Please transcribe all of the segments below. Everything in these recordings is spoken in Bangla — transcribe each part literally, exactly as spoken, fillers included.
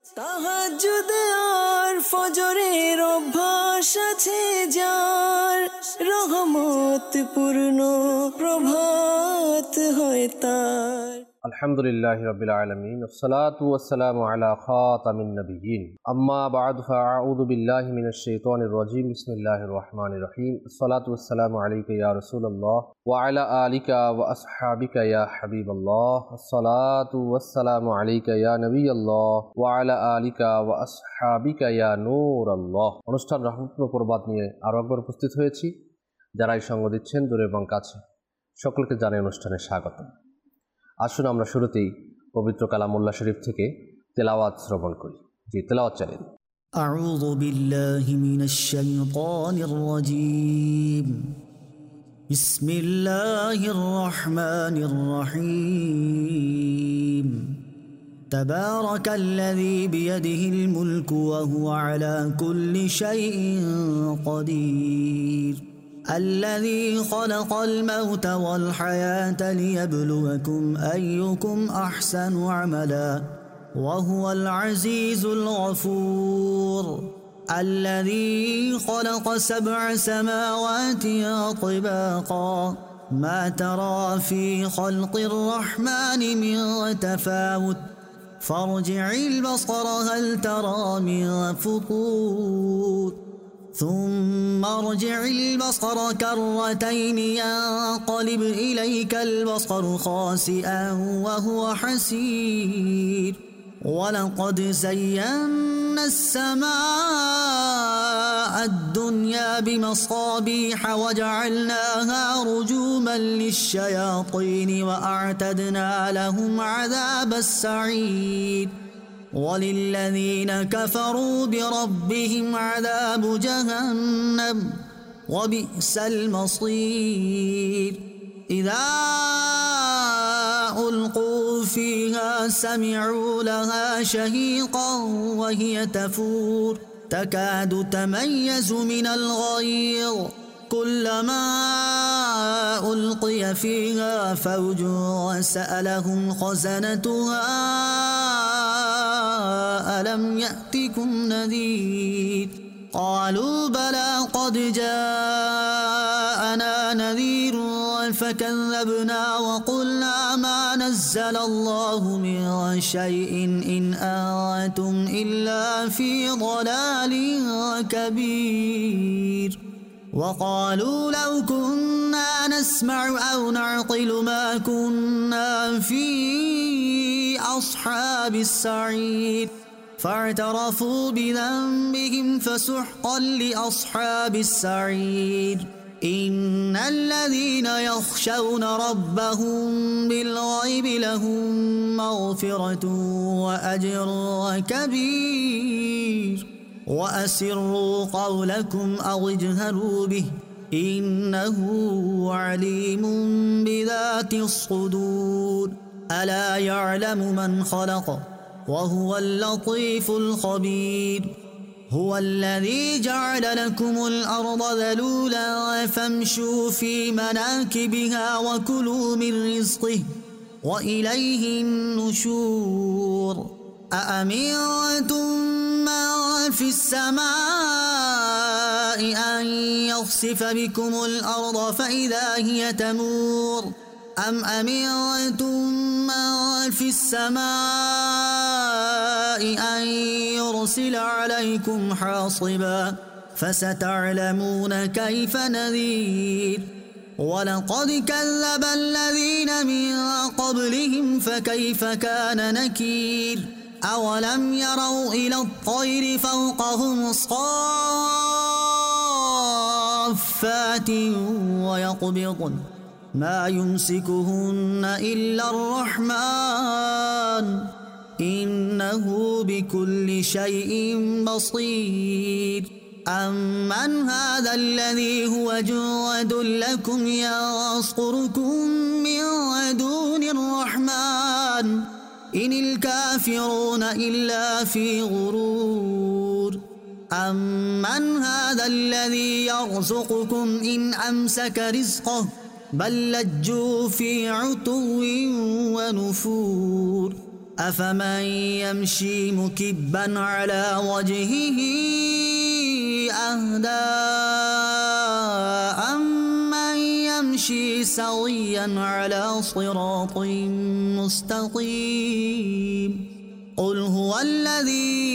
তাহাজ্জুদ আর ফজরের অভ্যাস আছে যার, রহমত পূর্ণ প্রভাত হয় তার। আলহামদুলিল্লাহি রাব্বিল আলামিন, ওয়াসসালাতু ওয়াসসালামু আলা খাতামিন নাবিয়্যিন, আম্মা বা'দু, ফাআউযু বিল্লাহি মিনাশ শাইতানির রাজীম, বিসমিল্লাহির রহমানির রহিম। আসসালাতু ওয়াসসালামু আলাইকা ইয়া রাসূলুল্লাহ ওয়া আলা আলিকা ওয়া আসহাবিকা ইয়া হাবিবাল্লাহ। আসসালাতু ওয়াসসালামু আলাইকা ইয়া নবিয়াল্লাহ ওয়া আলা আলিকা ওয়া আসহাবিকা ইয়া নূরাল্লাহ। অনুষ্ঠান রহমতুল প্রবাদ নিয়ে আরো একবার উপস্থিত হয়েছি। যারা এই সঙ্গ দিচ্ছেন দূরে এবং কাছে, সকলকে জানাই অনুষ্ঠানে স্বাগত। আসুন আমরা শুরুতেই পবিত্র কালামুল্লাহ শরীফ থেকে তেলাওয়াত শ্রবণ করি। জি, তেলাওয়াত চালিয়ে দিন। আউযু বিল্লাহি মিনাশ শাইতানির রাজীম। বিসমিল্লাহির রহমানির রহিম। তাবারাকাল্লাযী বিয়াদিহিল মুলকু ওয়া হুয়া আলা কুল্লি শাইইন কাদির। الذي خلق الموت والحياة ليبلوكم أيكم أحسن عملا وهو العزيز الغفور. الذي خلق سبع سماوات طباقا ما ترى في خلق الرحمن من تفاوت فارجع البصر هل ترى من فطور ثم ارجع البصر كرتين ينقلب إليك البصر خاسئا وهو حسير. ولقد زينا السماء الدنيا بمصابيح وجعلناها رجوما للشياطين وأعتدنا لهم عذاب السعير. وللذين كفروا بربهم عذاب جهنم وبئس المصير. إذا ألقوا فيها سمعوا لها شهيقا وهي تفور تكاد تميز من الغيظ كلما ألقي فيها فوج سألهم خزنتها ألم يأتكم نذير قالوا بلى قد جاءنا نذير فكذبنا وقلنا ما نزل الله من شيء إن أنتم إلا في ضلال كبير. وقالوا لو كنا نسمع أو نعقل ما كنا في أصحاب السعير فاعترفوا بذنبهم فسحقا لأصحاب السعير. إن الذين يخشون ربهم بالغيب لهم مغفرة وأجر كبير. وأسروا قولكم أو اجهروا به إنه عليم بذات الصدور. ألا يعلم من خلق وهو اللطيف الخبير. هو الذي جعل لكم الأرض ذلولا فامشوا في مناكبها وكلوا من رزقه وإليه النشور. أأمنتم من في السماء أن يخسف بكم الأرض فإذا هي تمور أم أمنتم من في السماء أن يرسل عليكم حاصبا فستعلمون كيف نذير. ولقد كذب الذين من قبلهم فكيف كان نكير. أولم يروا إلى الطير فوقهم صافات ويقبضن ما يمسكهن إلا الرحمن إنه بكل شيء بصير. أمن هذا الذي هو جند لكم ينصركم من دون الرحمن إن الكافرون إلا في غرور. أمن هذا الذي يرزقكم إن أمسك رزقه بل لجوا في عتو ونفور. أفمن يمشي مكبا على وجهه أهدى أمن يمشي سويا على صراط مستقيم قل هو الذي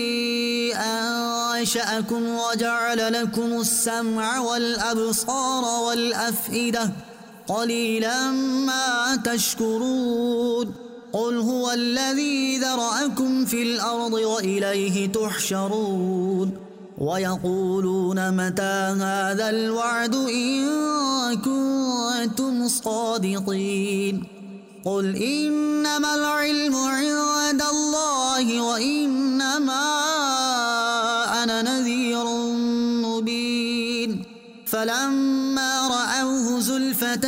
أنشأكم وجعل لكم السمع والأبصار والأفئدة قليلا ما تشكرون قل هو الذي ذرأكم في الأرض وإليه تحشرون ويقولون متى هذا الوعد إن كنتم صادقين قل إنما العلم عند الله وإنما أنا نذير مبين فلما رأوه زلفة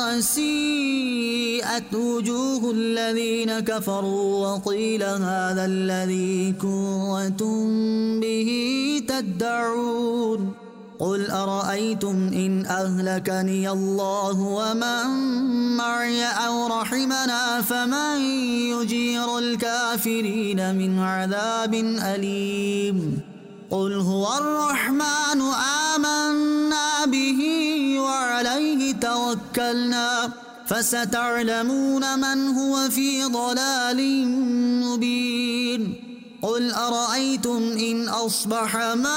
سيئت وجوه الذين كفروا وقيل هذا الذي كنتم به تدعون قل أرأيتم إن أهلكني الله ومن معي أو رحمنا فمن يجير الكافرين من عذاب أليم قل هو الرحمن آمنا به وعليه توكلنا فستعلمون من هو في ضلال مبين قل أرأيتم إن أصبح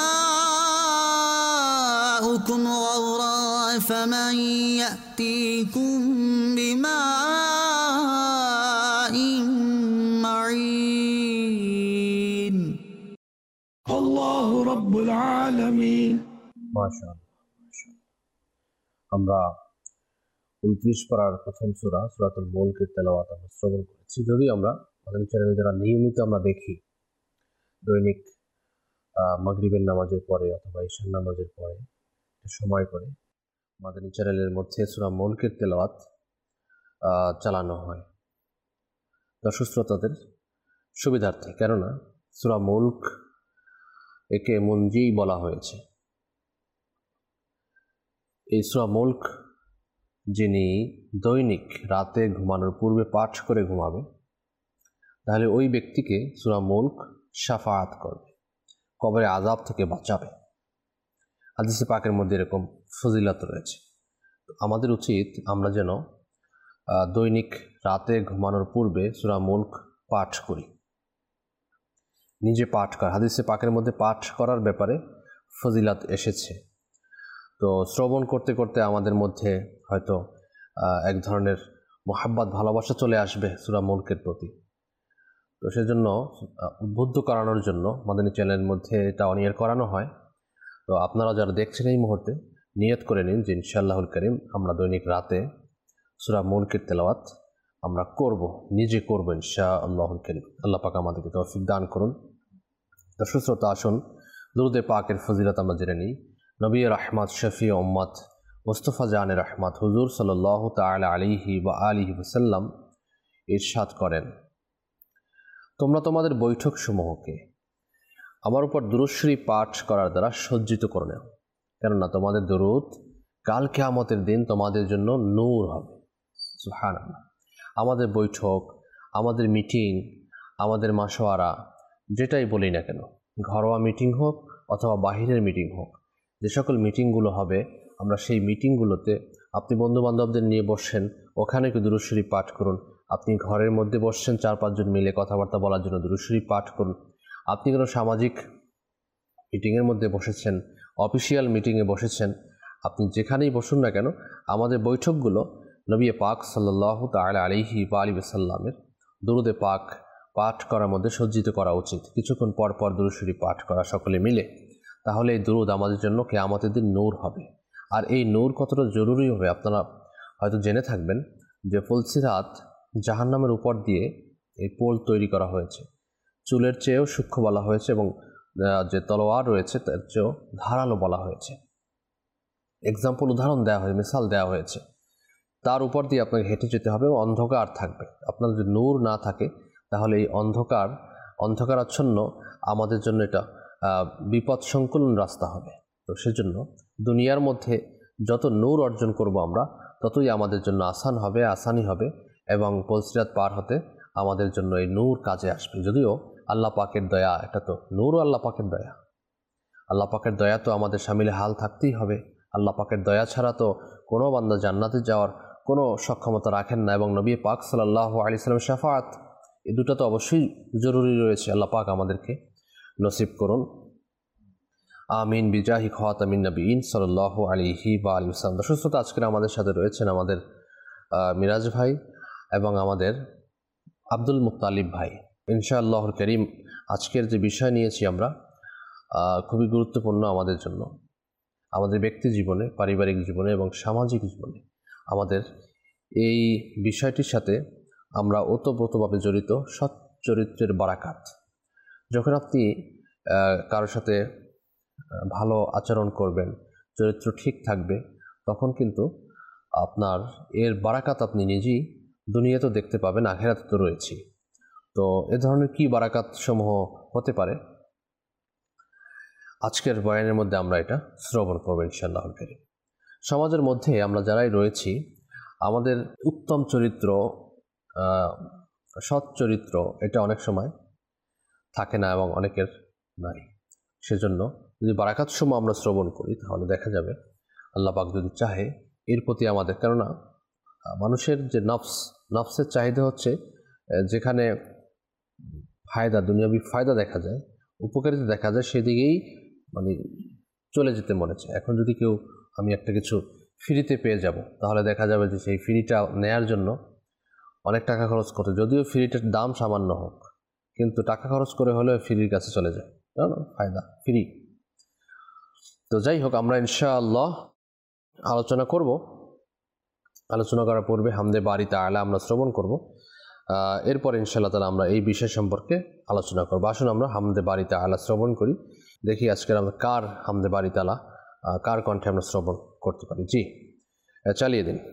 ماؤكم غورا فمن يأتيكم بماء معين الله رب العالمين মাশাআল্লাহ আমরা উনত্রিশ পারার প্রথম সূরা সূরাতুল মুলকের তেলাওয়াত আমরা শ্রবণ করেছি। যদি আমরা আমাদের চ্যানেলে যারা নিয়মিত আমরা দেখি দৈনিক মাগরিবের নামাজের পরে অথবা ঈশার নামাজের পরে সময় করে মাদানী চ্যানেলের মধ্যে সূরা মুলকের তেলাওয়াত চালানো হয় দর্শক শ্রোতাদের সুবিধার্থে, কেননা সূরা মুলক একে মুনজি বলা হয়েছে। এই সূরা মুলক যিনি দৈনিক রাতে ঘুমানোর পূর্বে পাঠ করে ঘুমাবে তাহলে ওই ব্যক্তিকে সূরা মুলক শাফাআত করবে, কবরে আযাব থেকে বাঁচাবে। হাদিসে পাকের মধ্যে এরকম ফজিলত রয়েছে। আমাদের উচিত আমরা যেন দৈনিক রাতে ঘুমানোর পূর্বে সূরা মুলক পাঠ করি, নিজে পাঠ কর। হাদিসে পাকের মধ্যে পাঠ করার ব্যাপারে ফজিলত এসেছে। তো শ্রবণ করতে করতে আমাদের মধ্যে হয়তো এক ধরনের মোহাব্বত ভালোবাসা চলে আসবে সূরা মুলকের প্রতি। তো সেজন্য উদ্বুদ্ধ করানোর জন্য মাদানী চ্যানেলের মধ্যে এটা অনিয়ার করানো হয়। তো আপনারা যারা দেখছেন এই মুহূর্তে নিয়ত করে নিন যে ইনশাআল্লাহুল কারীম আমরা দৈনিক রাতে সূরা মুলকের তেলাওয়াত আমরা করব, নিজে করব ইনশাআল্লাহুল কারীম। আল্লাহ পাক আমাদেরকে তৌফিক দান করুন। দর্শক শ্রোতা, আসুন দুরূদে পাকের ফজিলত আমরা জেনে নিই। নবী রাহমাত শফি উম্মত মুস্তাফা জানে রাহমাত হুজুর সাল্লাল্লাহু তাআলা আলাইহি ওয়া আলিহি ওয়াসাল্লাম ইরশাদ করেন, তোমরা তোমাদের বৈঠকসমূহকে আমার উপর দুরূদ শরীফ পাঠ করার দ্বারা সজ্জিত করে নাও, কেননা তোমাদের দুরূদ কাল কিয়ামতের দিন তোমাদের জন্য নূর হবে। সুবহানাল্লাহ। আমাদের বৈঠক, আমাদের মিটিং, আমাদের মাশওয়ারা, যেটাই বলি না কেন, ঘরোয়া মিটিং হোক অথবা বাহিরের মিটিং হোক, যে সকল মিটিংগুলো হবে আমরা সেই মিটিংগুলোতে আপনি বন্ধুবান্ধবদের নিয়ে বসছেন, ওখানে একটু দুরূদ শরীফ পাঠ করুন। আপনি ঘরের মধ্যে বসছেন চার পাঁচজন মিলে কথাবার্তা বলার জন্য, দুরূদ শরীফ পাঠ করুন। আপনি কোনো সামাজিক মিটিংয়ের মধ্যে বসেছেন, অফিসিয়াল মিটিংয়ে বসেছেন, আপনি যেখানেই বসুন না কেন আমাদের বৈঠকগুলো নবী পাক সাল্লাল্লাহু তাআলা আলাইহি ওয়া আলিহি ওয়াসাল্লামের দুরূদে পাক পাঠ করার মধ্যে সজ্জিত করা উচিত। কিছুক্ষণ পর পর দুরূদ শরীফ পাঠ করা সকলে মিলে, তাহলে এই দুরূদ আমাদের জন্য কিয়ামতের দিন নূর হবে। আর এই নূর কতটা জরুরি হবে আপনারা হয়তো জেনে থাকবেন যে ফুলসিরাত জাহান্নামের উপর দিয়ে এই পোল তৈরি করা হয়েছে, চুলের চেয়েও সূক্ষ্ম বলা হয়েছে এবং যে তলোয়ার রয়েছে তার চেয়েও ধারালো বলা হয়েছে। এক্সাম্পল উদাহরণ দেওয়া হয়েছে, মিসাল দেওয়া হয়েছে। তার উপর দিয়ে আপনাকে হেঁটে যেতে হবে, অন্ধকার থাকবে। আপনার যদি নূর না থাকে তাহলে এই অন্ধকার অন্ধকারাচ্ছন্ন আমাদের জন্য এটা বিপদ সংকুলন রাস্তা হবে। তো সেজন্য দুনিয়ার মধ্যে যত নূর অর্জন করব আমরা ততই আমাদের জন্য আসান হবে, আসানি হবে এবং পুলসিরাত পার হতে আমাদের জন্য এই নূর কাজে আসবে। যদিও আল্লাহ পাকের দয়া, এটা তো নূরও আল্লাহ পাকের দয়া। আল্লাহ পাকের দয়া তো আমাদের শামিলে হাল থাকতেই হবে। আল্লাহ পাকের দয়া ছাড়া তো কোনো বান্দা জান্নাতে যাওয়ার কোনো সক্ষমতা রাখেন না, এবং নবী পাক সাল্লাল্লাহু আলাইহি সাল্লামের শাফাআত, এই দুটো তো অবশ্যই জরুরি রয়েছে। আল্লাহ পাক আমাদেরকে নসিব করুন, আমিন বিজাহি খাতামিন নবিয়িন সাল্লাল্লাহু আলাইহি ওয়া আলিহি ওয়াসাল্লাম। দর্শক শ্রোতা, আজকের আমাদের সাথে রয়েছেন আমাদের মিরাজ ভাই এবং আমাদের আব্দুল মুত্তালিব ভাই। ইনশাআল্লাহুল কারীম আজকের যে বিষয় নিয়েছি আমরা খুবই গুরুত্বপূর্ণ আমাদের জন্য, আমাদের ব্যক্তি জীবনে, পারিবারিক জীবনে এবং সামাজিক জীবনে। আমাদের এই বিষয়টির সাথে আমরা ওতপ্রোতভাবে জড়িত সৎ চরিত্রের বারাকাত। যখন আপনি কারোর সাথে ভালো আচরণ করবেন, চরিত্র ঠিক থাকবে, তখন কিন্তু আপনার এর বারাকাত আপনি নিজেই দুনিয়াতেও দেখতে পাবেন, আখিরাতে তো রয়েছে। তো এ ধরনের কী বারাকাত সমূহ হতে পারে, আজকের বয়ানের মধ্যে আমরা এটা শ্রবণ করব ইনশাআল্লাহুল কারীম। সমাজের মধ্যে আমরা যারাই রয়েছি, আমাদের উত্তম চরিত্র, সৎ চরিত্র, এটা অনেক সময় থাকে না এবং অনেকের নাই। সেজন্য যদি বারাকাত সমূহ আমরা শ্রবণ করি, তাহলে দেখা যাবে আল্লাহ পাক যদি চাহে এর প্রতি আমাদের, কেননা মানুষের যে নফস, নফসের চাহিদা হচ্ছে যেখানে ফায়দা, দুনিয়াবি ফায়দা দেখা যায়, উপকারিতা দেখা যায়, সেদিকেই মানে চলে যেতে মনে চায়। এখন যদি কেউ আমি একটা কিছু ফ্রিতে পেয়ে যাব, তাহলে দেখা যাবে যে সেই ফ্রিটা নেয়ার জন্য অনেক টাকা খরচ করতে, যদিও ফ্রিটার দাম সামান্য হোক, কিন্তু টাকা খরচ করে হলেও ফ্রির কাছে চলে যায়, জানো ফায়দা ফ্রি। তো যাই হোক, আমরা ইনশাআল্লাহ আলোচনা করব। আলোচনা করার পূর্বে হামদে বারি তাআলা আমরা শ্রবণ করব, এরপর ইনশাআল্লাহ তাআলা আমরা এই বিষয় সম্পর্কে আলোচনা করব। আসুন আমরা হামদে বারি তাআলা শ্রবণ করি, দেখি আজকের আমরা কার হামদে বারি তাআলা, কার কণ্ঠে আমরা শ্রবণ করতে পারি। জি, চালিয়ে দিন।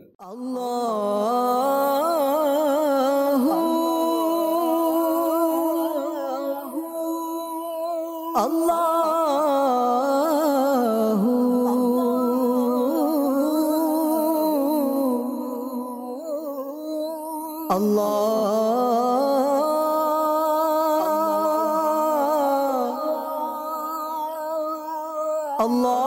আল্লাহু আল্লাহু আল্লাহ আল্লাহ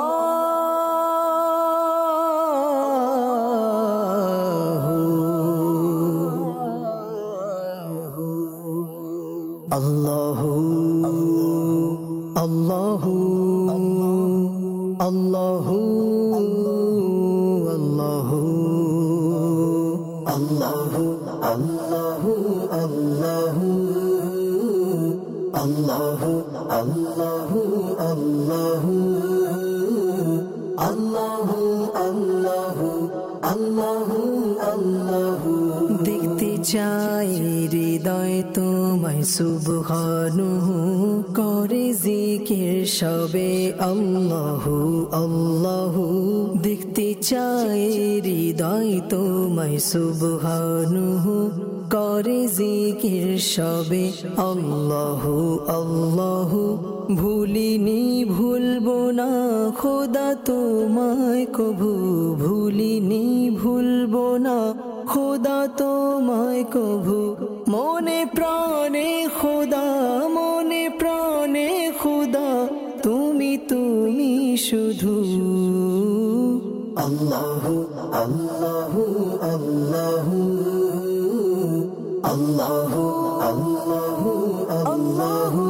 Allahu Allahu Allahu Allahu Allahu Allahu Allahu Allahu Allahu Allahu Allahu Allahu Allahu Allahu দেখতে চাই হৃদয় তোমায় সুবহানাহু করে জিকির সবে আল্লাহু আল্লাহু দেখতে চাই হৃদয় তোমায় সুবহানাহু করে জিকির সবে আল্লাহু আল্লাহু ভুলিনি ভুলবো না খোদা তোমায় কভু ভুলিনি ভুলবো না খোদা তোমায় কভু মনে প্রাণে খোদা মনে প্রাণে খোদা তুমি তুমি শুধু আল্লাহু আল্লাহু আল্লাহু আল্লাহু আল্লাহু আল্লাহু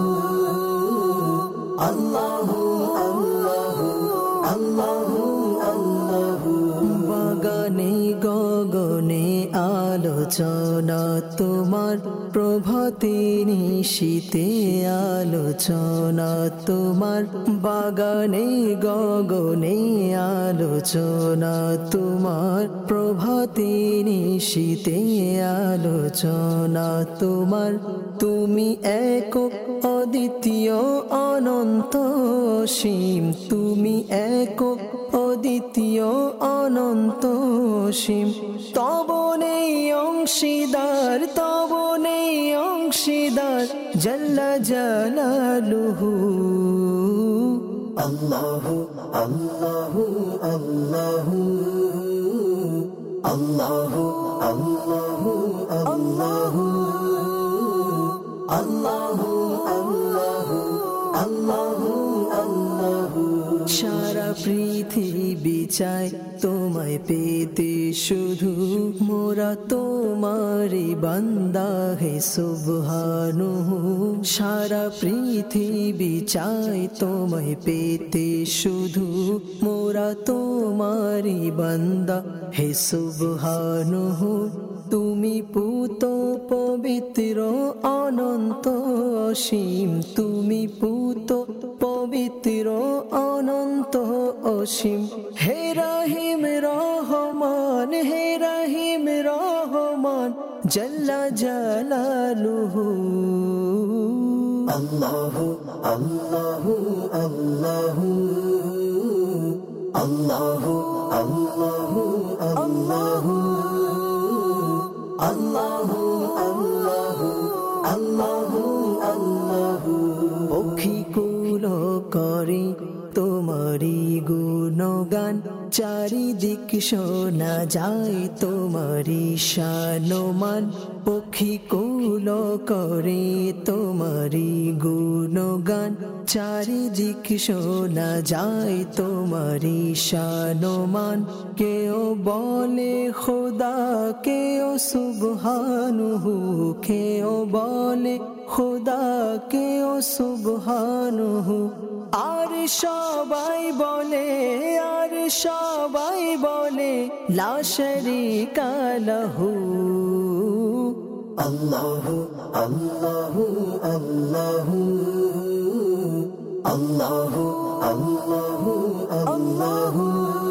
আল্লাহু আল্লাহু আল্লাহু আল্লাহু বাগানে গগনে আলোচনা তোমার প্রভাতে নিশীতে আলোচনা তোমার বাগানে গগনে আলোচনা তোমার প্রভাতে নিশীতে আলোচনা তোমার তুমি একক অদ্বিতীয় অনন্ত সীম তুমি একক অদ্বিতীয় অনন্ত সীম তব নেই অংশীদার তব নেই অংশীদার জাল্লা জালালুহু আল্লাহু আল্লাহু আল্লাহু আল্লাহু আল্লাহু আল্লাহু আল্লাহু আল্লাহু আল্লাহু আল্লাহু সারা পৃথিবী চায় তোমায় পেতে শুধু মোরা তোমারি বান্দা হে সুবহানাহু সারা পৃথিবী চায় তোমায় পেতে শুধু মোরা তোমারি বান্দা হে সুবহানাহু তুমি পুত পবিত্র অনন্ত অসীম তুমি পুত পবিত্র অনন্ত অসীম হে রহিম রহমান হে রহিম রহমান জাল্লা জালালুহু আল্লাহু আল্লাহু আল্লাহু আল্লাহু আল্লাহু আল্লাহু আল্লাহু আল্লাহু আল্লাহু আল্লাহু পক্ষী কুল করে তোমারি গুণগান চারিদিক শোনা যায় তোমারি শানমান পক্ষী কুল করে তোমারি গুণগান চারিদিক শোনা যায় তোমারি শানমান কেউ বলে খোদা কেউ সুবহানাহু কেউ বলে খোদা কেউ সুবহানাহু আর সবাই বলে আর সবাই বলে লা শারীকা লাহু আল্লাহু আল্লাহু আল্লাহু আল্লাহু আল্লাহু আল্লাহু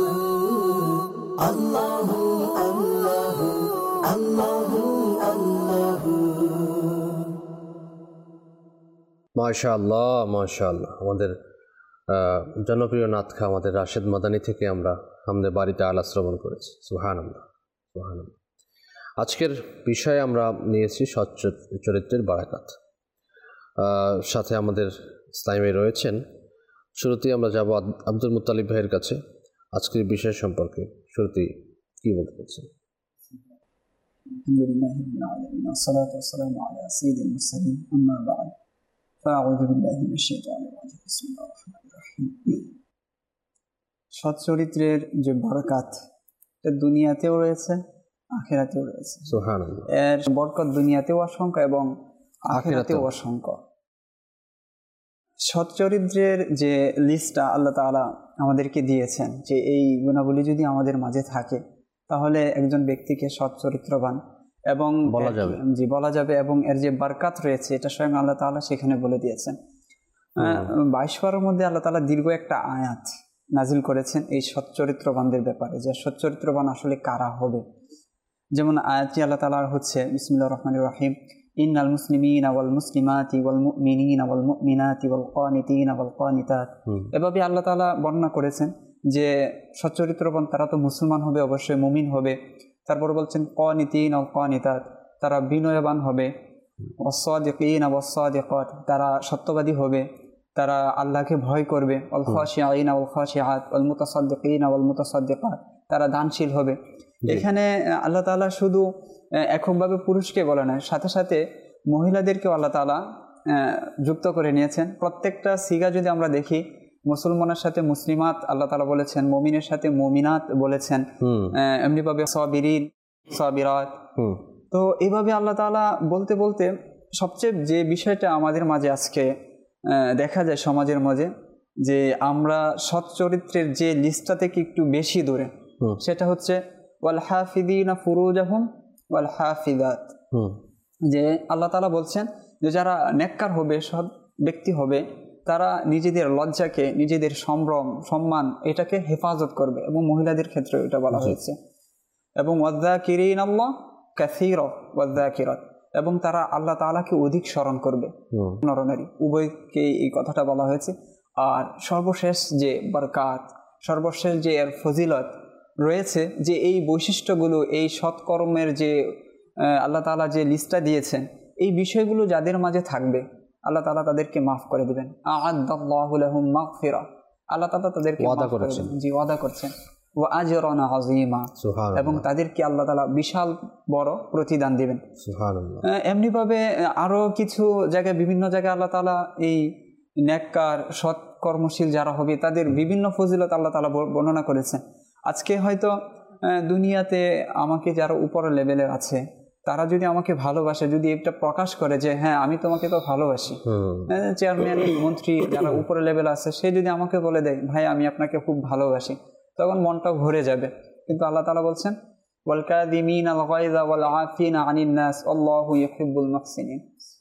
আল্লাহু আল্লাহু আল্লাহু আল্লাহু মাশাআল্লাহ মাশাআল্লাহ আমাদের জনপ্রিয় নাতখা আমাদের রাশেদ মাদানী থেকে আমরা আমাদের বাড়িতে আলা শ্রবণ করেছি সুবহানাল্লাহ সুবহানাল্লাহ আজকের বিষয়ে আমরা নিয়েছি সৎ চরিত্রের বারাকাত সাথে আমাদের ইসলামে রয়েছেন শুরুতেই আমরা যাব আব্দুল মুত্তালিব ভাইয়ের কাছে আজকের বিষয় সম্পর্কে শুরুতেই কি বলতে চাচ্ছেন আলহামদুলিল্লাহি রাব্বিল আলামিন ওয়াসসালাতু ওয়াসসালামু আলা সাইয়্যিদিল মুরসালিন আম্মা বা'দ ফাআউযু বিল্লাহি মিনাশ শাইতানির রাজিম বিসমিল্লাহির রহমানির রহিম সৎ চরিত্রের যে বরকত এটা দুনিয়াতেও রয়েছে আখিরাতেও রয়েছে সুবহানাল্লাহ এর বরকত দুনিয়াতেও অসংখ্য এবং আখিরাতেও অসংখ্য সৎ চরিত্রের যে লিস্টটা আল্লাহ তাআলা আমাদেরকে দিয়েছেন যে এই গুণাবলী যদি আমাদের মাঝে থাকে তাহলে একজন ব্যক্তিকে সৎ চরিত্রবান এবং বলা যাবে জি বলা যাবে এবং এর যে বরকত রয়েছে এটা স্বয়ং আল্লাহ তাআলা সেখানে বলে দিয়েছেন বাইশ পারার মধ্যে আল্লাহ তাআলা দীর্ঘ একটা আয়াত নাজিল করেছেন এই সৎ চরিত্রবানদের ব্যাপারে যে সৎ চরিত্রবান আসলে কারা হবে যেমন আয়াতটি আল্লাহ তাআলার হচ্ছে বিসমিল্লাহির রহমানির রহিম ইন্নাল মুসলিমিনা ওয়াল মুসলিমাতি ওয়াল মুমিনিনা ওয়াল মুমিনাতি ওয়াল কানিতিনা ওয়াল কানিতাত এভাবে আল্লাহ তাআলা বর্ণনা করেছেন যে সৎ চরিত্রবান তারা তো মুসলমান হবে অবশ্যই মুমিন হবে তারপর বলছেন কানিতিনা ওয়াল কানিতাত তারা বিনয়বান হবে ওয়াস-সাদিকিনা ওয়াস-সাদিকাত তারা সত্যবাদী হবে তারা আল্লাহকে ভয় করবে ওয়াল খাশিঈনা ওয়াল খাশিআত ওয়াল মুতাসাদ্দিকিনা ওয়াল মুতাসাদ্দিকাত তারা দানশীল হবে এখানে আল্লাহ তাআলা শুধু এককভাবে পুরুষকে বলে না সাথে সাথে মহিলাদেরকেও আল্লাহ তাআলা যুক্ত করে নিয়েছেন প্রত্যেকটা সিগা যদি আমরা দেখি মুসলমানের সাথে মুসলিমাত আল্লাহ তাআলা বলেছেন মুমিনের সাথে মুমিনাত বলেছেন এমনিভাবে সাবিরিন সাবিরাত তো এইভাবে আল্লাহ তাআলা বলতে বলতে সবচেয়ে যে বিষয়টা আমাদের মাঝে আজকে দেখা যায় সমাজের মাঝে যে আমরা সৎ চরিত্রের যে লিস্টটা থেকে একটু বেশি দূরে সেটা হচ্ছে ওয়াল হাফিদিনা ফুরুজাহুম ওয়াল হাফিদাত যে আল্লাহ তাআলা বলছেন যে যারা নেককার হবে সৎ ব্যক্তি হবে তারা নিজেদের লজ্জাকে নিজেদের সম্ভ্রম সম্মান এটাকে হেফাজত করবে এবং মহিলাদের ক্ষেত্রে এটা বলা হয়েছে এবং ওয়াযাকিরিনাল্লাহ কাসীরা ওয়াযাকিরাত এবং তারা আল্লাহ তাআলাকে অধিক স্মরণ করবে নরনারী উভয়কে এই কথাটা বলা হয়েছে আর সর্বশেষ যে বরকত সর্বশেষ যে এর ফজিলত রয়েছে যে এই বৈশিষ্ট্যগুলো এই সৎকর্মের যে আল্লাহ তাআলা যে লিস্টটা দিয়েছেন এই বিষয়গুলো যাদের মাঝে থাকবে আল্লাহ তাআলা তাদেরকে মাফ করে দিবেন আ'আদাল্লাহু লাহুম মাগফিরা আল্লাহ তাআলা তাদেরকে ওয়াদা করেছেন জি ওয়াদা করছেন ওয়া আজরান আযীমা, সুবহানাল্লাহ, এবং তাদেরকে আল্লাহ তাআলা বিশাল বড় প্রতিদান দিবেন। সুবহানাল্লাহ। এমনিভাবে আরও কিছু জায়গায়, বিভিন্ন জায়গায় আল্লাহ তাআলা এই নেককার সৎ কর্মশীল যারা হবে তাদের বিভিন্ন ফজিলত আল্লাহ তাআলা বর্ণনা করেছেন। আজকে হয়তো দুনিয়াতে আমাকে যারা উপরের লেভেলের আছে তারা যদি আমাকে ভালোবাসে, যদি এটা প্রকাশ করে যে হ্যাঁ আমি তোমাকে তো ভালোবাসি, চেয়ারম্যান মন্ত্রী যারা উপরের লেভেল আছে সে যদি আমাকে বলে দেয় ভাই আমি আপনাকে খুব ভালোবাসি, তখন মনটা ভরে যাবে। কিন্তু আল্লাহ তাআলা বলছেন ওয়াল কাযিমিনাল গায়যা ওয়াল আফিনা আনিন নাস আল্লাহু ইউহিব্বুল মুহসিনিন,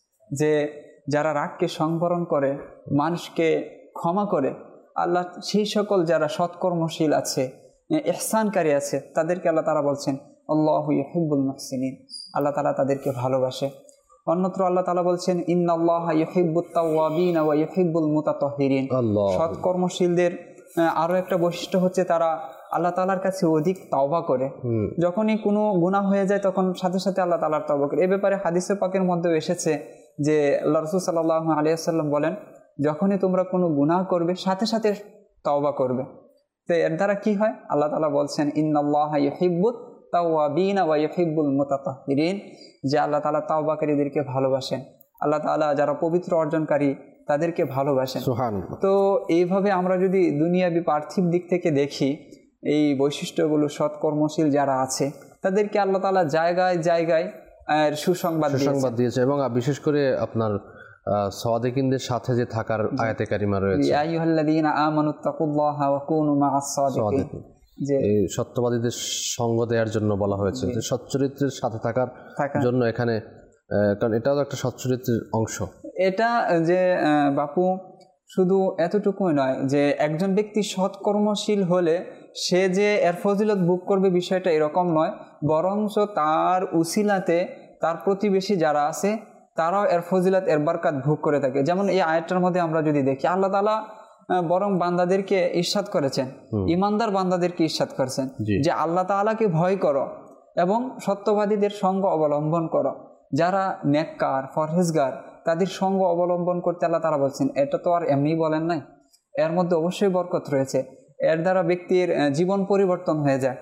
যে যারা রাগকে সংবরণ করে, মানুষকে ক্ষমা করে, আল্লাহ সেই সকল যারা সৎকর্মশীল আছে, ইহসানকারী আছে, তাদেরকে আল্লাহ তাআলা বলছেন আল্লাহু ইউহিব্বুল মুহসিনিন, আল্লাহ তাআলা তাদেরকে ভালোবাসে। অন্যত্র আল্লাহ তাআলা বলছেন ইন্নাল্লাহা ইউহিব্বুত তাওয়াবিন ওয়া ইউহিব্বুল মুতাতাহহিরিন, সৎকর্মশীলদের আরও একটা বৈশিষ্ট্য হচ্ছে তারা আল্লাহ তাআলার কাছে অধিক তওবা করে। যখনই কোনো গুনাহ হয়ে যায় তখন সাথে সাথে আল্লাহ তাআলার তওবা করে। এ ব্যাপারে হাদিসে পাকের মধ্যেও এসেছে যে আল্লাহ রাসূল সাল্লাল্লাহু আলাইহি ওয়াসাল্লাম বলেন যখনই তোমরা কোনো গুনাহ করবে সাথে সাথে তওবা করবে। তো এর দ্বারা কি হয়? আল্লাহ তাআলা বলছেন ইন্নাল্লাহা ইউহিব্বুত তাওয়াবিন ওয়া ইউহিব্বুল মুতাতাহহিরিন, যে আল্লাহ তাআলা তওবাকারীদেরকে ভালোবাসেন, আল্লাহ তাআলা যারা পবিত্র অর্জনকারী তাদেরকে ভালোবাসেন। তো এইভাবে আমরা যদি দুনিয়াবি পার্থিব দিক থেকে দেখি এই বৈশিষ্ট্যগুলো সৎকর্মশীল যারা আছে তাদেরকে আল্লাহ তাআলা জায়গায় জায়গায় সুসংবাদ সুসংবাদ দিয়েছে, এবং বিশেষ করে আপনার সাদিকিনদের সাথে যে থাকার আয়াতে কারিমা রয়েছে ইয়া আইয়ুহাল্লাযীনা আমানুত্তাকুল্লাহা ওয়া কুনু মাআস সাদিকিন, যে এই সত্যবাদীদের সঙ্গ দেওয়ার জন্য বলা হয়েছে, যে সচ্চরিত্রের সাথে থাকার জন্য এখানে, কারণ এটাও একটা সচ্চরিত্রের অংশ। এটা যে বাপু শুধু এতটুকুই নয় যে একজন ব্যক্তি সৎকর্মশীল হলে সে যে এর ফজিলত ভোগ করবে বিষয়টা এরকম নয়, বরঞ্চ তার উসিলাতে তার প্রতিবেশী যারা আছে তারাও এর ফজিলত এর বরকত ভোগ করে থাকে। যেমন এই আয়াতটার মধ্যে আমরা যদি দেখি আল্লাহ তাআলা বরং বান্দাদেরকে ইরশাদ করেছেন, ইমানদার বান্দাদেরকে ইরশাদ করেছেন যে আল্লাহ তাআলাকে ভয় করো এবং সত্যবাদীদের সঙ্গ অবলম্বন করো। যারা নেককার পরহেজগার তাদের সঙ্গ অবলম্বন করতে আল্লাহ তাআলা বলছেন। এটা তো আর এমনি বলেন নাই, এর মধ্যে অবশ্যই বরকত রয়েছে, এর দ্বারা ব্যক্তির জীবন পরিবর্তন হয়ে যায়।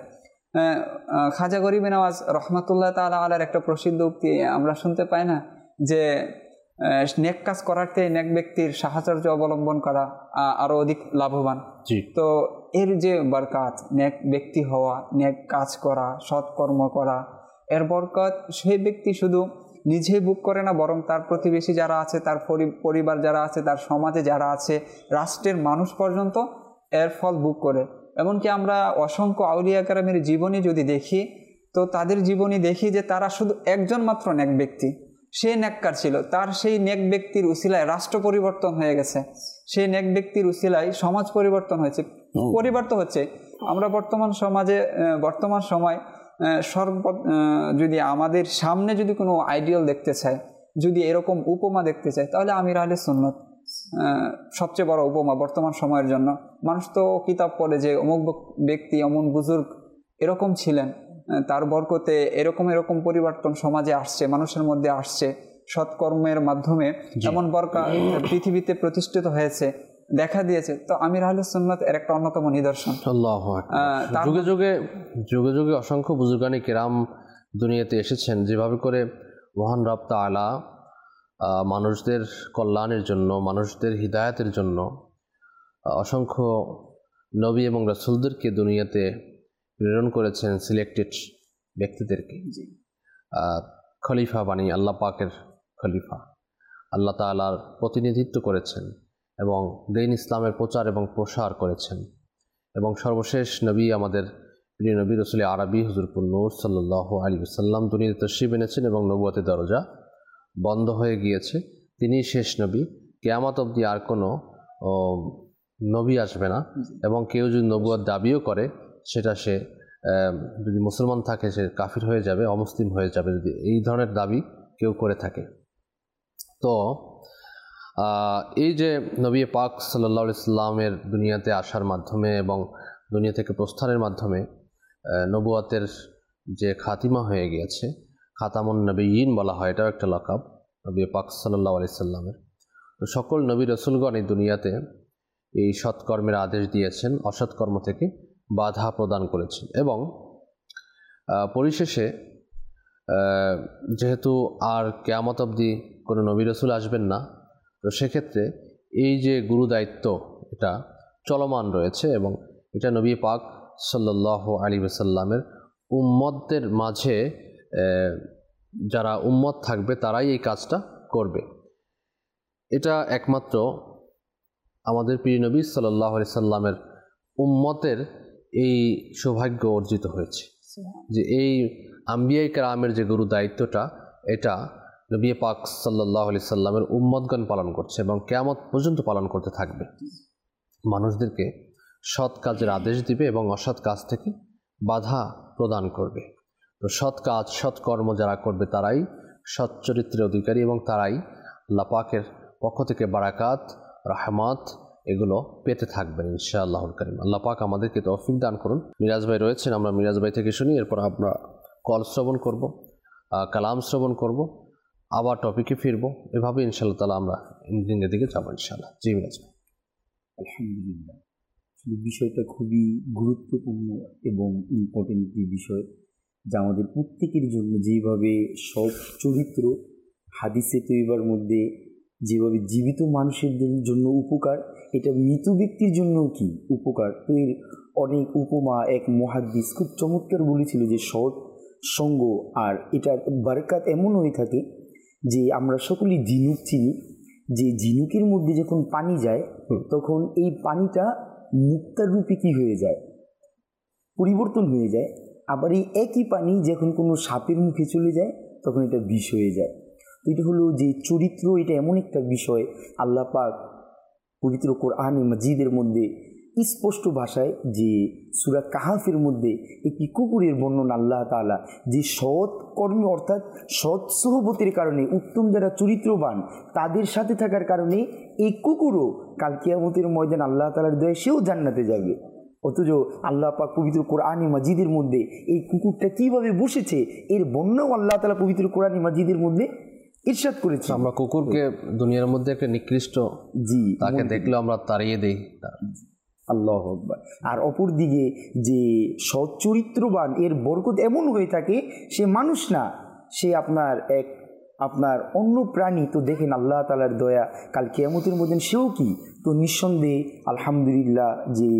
খাজা গরিব নওয়াজ রহমাতুল্লাহ তাআলা আলাইহির একটা প্রসিদ্ধ উক্তি আমরা শুনতে পাই না, যে নেক কাজ করাতে নেক ব্যক্তির সাহচর্য অবলম্বন করা আরো অধিক লাভবান। তো এর যে বরকত, নেক ব্যক্তি হওয়া, নেক কাজ করা, সৎকর্ম করা, এর বরকত সেই ব্যক্তি শুধু নিজেই ভোগ করে না, বরং তার প্রতিবেশী যারা আছে, তার পরিবার যারা আছে, তার সমাজে যারা আছে, রাষ্ট্রের মানুষ পর্যন্ত এর ফল ভোগ করে। এমনকি আমরা অসংখ্য আউলিয়া কেরামের জীবনী যদি দেখি তো তাদের জীবনী দেখি যে তারা শুধু একজন মাত্র নেক ব্যক্তি, সে নেককার ছিল, তার সেই নেক ব্যক্তির উসিলায় রাষ্ট্র পরিবর্তন হয়ে গেছে, সেই নেক ব্যক্তির উসিলায় সমাজ পরিবর্তন হয়েছে, পরিবার তো হচ্ছে। আমরা বর্তমান সমাজে বর্তমান সময় সর্ব যদি আমাদের সামনে যদি কোনো আইডিয়াল দেখতে চায়, যদি এরকম উপমা দেখতে চায়, তাহলে আমির আহলে সুন্নাত সবচেয়ে বড় উপমা বর্তমান সময়ের জন্য। মানুষ তো কিতাব পড়ে যে অমুক ব্যক্তি অমন বুজুর্গ এরকম ছিলেন, তার বরকতে এরকম এরকম পরিবর্তন সমাজে আসছে, মানুষের মধ্যে আসছে, সৎকর্মের মাধ্যমে এমন বরকত পৃথিবীতে প্রতিষ্ঠিত হয়েছে, দেখা দিয়েছে। তো আমির আহলে সুন্নাত এর একটা অন্যতম নিদর্শন। আল্লাহু আকবার। যুগে যুগে যুগে যুগে অসংখ্য বুজুর্গানি কেরাম দুনিয়াতে এসেছেন, যেভাবে করে মহান রব তাআলা মানুষদের কল্যাণের জন্য, মানুষদের হিদায়াতের জন্য অসংখ্য নবী এবং রাসূলদেরকে দুনিয়াতে প্রেরণ করেছেন, সিলেক্টেড ব্যক্তিদেরকে খলিফা বানিয়ে, আল্লাহ পাকের খলিফা, আল্লাহ তাআলার প্রতিনিধিত্ব করেছেন এবং দ্বীন ইসলামের প্রচার এবং প্রসার করেছেন। এবং সর্বশেষ নবী আমাদের প্রিয় নবী রাসূল আরবি হুজুরপুর নূর সাল্লাল্লাহু আলাইহি ওয়াসাল্লাম দুনিয়াতে তাশরীফ এনেছেন এবং নবুয়তের দরজা বন্ধ হয়ে গিয়েছে। তিনি শেষ নবী, কিয়ামত অবধি আর কোনো নবী আসবে না। এবং কেউ যদি নবুয়ত দাবিও করে সেটা সে যদি মুসলমান থাকে সে কাফির হয়ে যাবে, অমুসলিম হয়ে যাবে যদি এই ধরনের দাবি কেউ করে থাকে। তো এই যে নবী পাক সাল্লাল্লাহু আলাইহি সাল্লামের দুনিয়াতে আসার মাধ্যমে এবং দুনিয়া থেকে প্রস্থানের মাধ্যমে নবুয়তের যে খাতিমা হয়ে গিয়েছে, খাতামুন নবিয়্যিন বলা হয়, এটাও একটা লকাব নবী পাক সাল্লাল্লাহু আলাইহি সাল্লামের। তো সকল নবী রাসূলগণ এই দুনিয়াতে এই সৎকর্মের আদেশ দিয়েছেন, অসৎকর্ম থেকে বাধা প্রদান করেছেন। এবং পরিশেষে যেহেতু আর কিয়ামত অবধি কোনো নবী রাসূল আসবেন না, তো সেক্ষেত্রে এই যে গুরু দায়িত্ব এটা চলমান রয়েছে এবং এটা নবী পাক সাল্লাল্লাহু আলাইহি ওয়াসাল্লামের উম্মতদের মাঝে যারা উম্মত থাকবে তারাই এই কাজটা করবে। এটা একমাত্র আমাদের প্রিয় নবী সাল্লাল্লাহু আলাইহি সাল্লামের উম্মতের এই সৌভাগ্য অর্জিত হয়েছে যে এই আম্বিয়া কেরামের যে গুরু দায়িত্বটা এটা নবী পাক সাল্লাল্লাহু আলাইহি সাল্লামের উম্মতগণ পালন করছে এবং কিয়ামত পর্যন্ত পালন করতে থাকবে। মানুষদেরকে সৎ কাজের আদেশ দিবে এবং অসৎ কাজ থেকে বাধা প্রদান করবে। তো সৎ কাজ সৎ কর্ম যারা করবে তারাই সৎ চরিত্রের অধিকারী এবং তারাই আল্লাহ পাকের পক্ষ থেকে বারাকাত রাহমাত এগুলো পেতে থাকবেন ইনশাআল্লাহুল কারীম। আল্লাহ পাক আমাদেরকে তৌফিক দান করুন। মিরাজ ভাই রয়েছেন, আমরা মিরাজ ভাই থেকে শুনি, এরপর আমরা কল শ্রবণ করব, কালাম শ্রবণ করব, আবার টপিকে ফিরবো। এভাবে ইনশাআল্লাহ তাআলা আমরা ইঞ্জিনিয়ারিংয়ের দিকে যাবো ইনশাআল্লাহ। জি মিরাজ ভাই। আলহামদুলিল্লাহ, বিষয়টা খুবই গুরুত্বপূর্ণ এবং ইম্পর্টেন্ট একটি বিষয় যা আমাদের প্রত্যেকের জন্য, যেভাবে সৎ চরিত্র হাদিসে তৈবার মধ্যে যেভাবে জীবিত মানুষের জন্য উপকার, এটা মৃত ব্যক্তির জন্য কি উপকার। তো এর অনেক উপমা এক মুহাদ্দিস খুব চমৎকার বলেছিল যে সৎ সঙ্গ, আর এটা বারকাত এমন হয়ে থাকে যে আমরা সকলেই ঝিনুক চিনি, যে ঝিনুকের মধ্যে যখন পানি যায় তখন এই পানিটা মুক্তার রূপে কী হয়ে যায়, পরিবর্তন হয়ে যায়। আবার এই একই পানি যখন কোনো সাপের মুখে চলে যায় তখন এটা বিষ হয়ে যায়। তো এটা হলো যে চরিত্র, এটা এমন একটা বিষয় আল্লাহ পাক পবিত্র কোরআনে মাজিদের মধ্যে স্পষ্ট ভাষায় যে সূরা কাহাফের মধ্যে একটি কুকুরের বর্ণনা আল্লাহ তাআলা যে সৎ কর্মী অর্থাৎ সৎ সোহবতের কারণে উত্তম যারা চরিত্রবান তাদের সাথে থাকার কারণে এই কুকুরও কাল কিয়ামতের ময়দান আল্লাহ তাআলার দয়ায় সেও জান্নাতে যাবে। অথচ আল্লাহ পাক পবিত্র কোরআনে মাজিদের মধ্যে এই কুকুরটা কিভাবে বসেছে এর বর্ণনাও আল্লাহ তাআলা পবিত্র কোরআনে মাজিদের মধ্যে ইরশাদ করেছে। আমরা কুকুরকে দুনিয়ার মধ্যে একটা নিকৃষ্ট, জি, তাকে দেখলে আমরা তাড়িয়ে দেই। আল্লাহু আকবার। আর অপর দিকে যে সৎ চরিত্রবান এর বরকত এমন হয়ে থাকে, সে মানুষ না, সে আপনার এক আপনার অন্য প্রাণী। তো দেখেন আল্লাহ তাআলার দয়া কাল কিয়ামতের মধ্যে সেও কি, তো নিঃসন্দেহে আলহামদুলিল্লাহ যে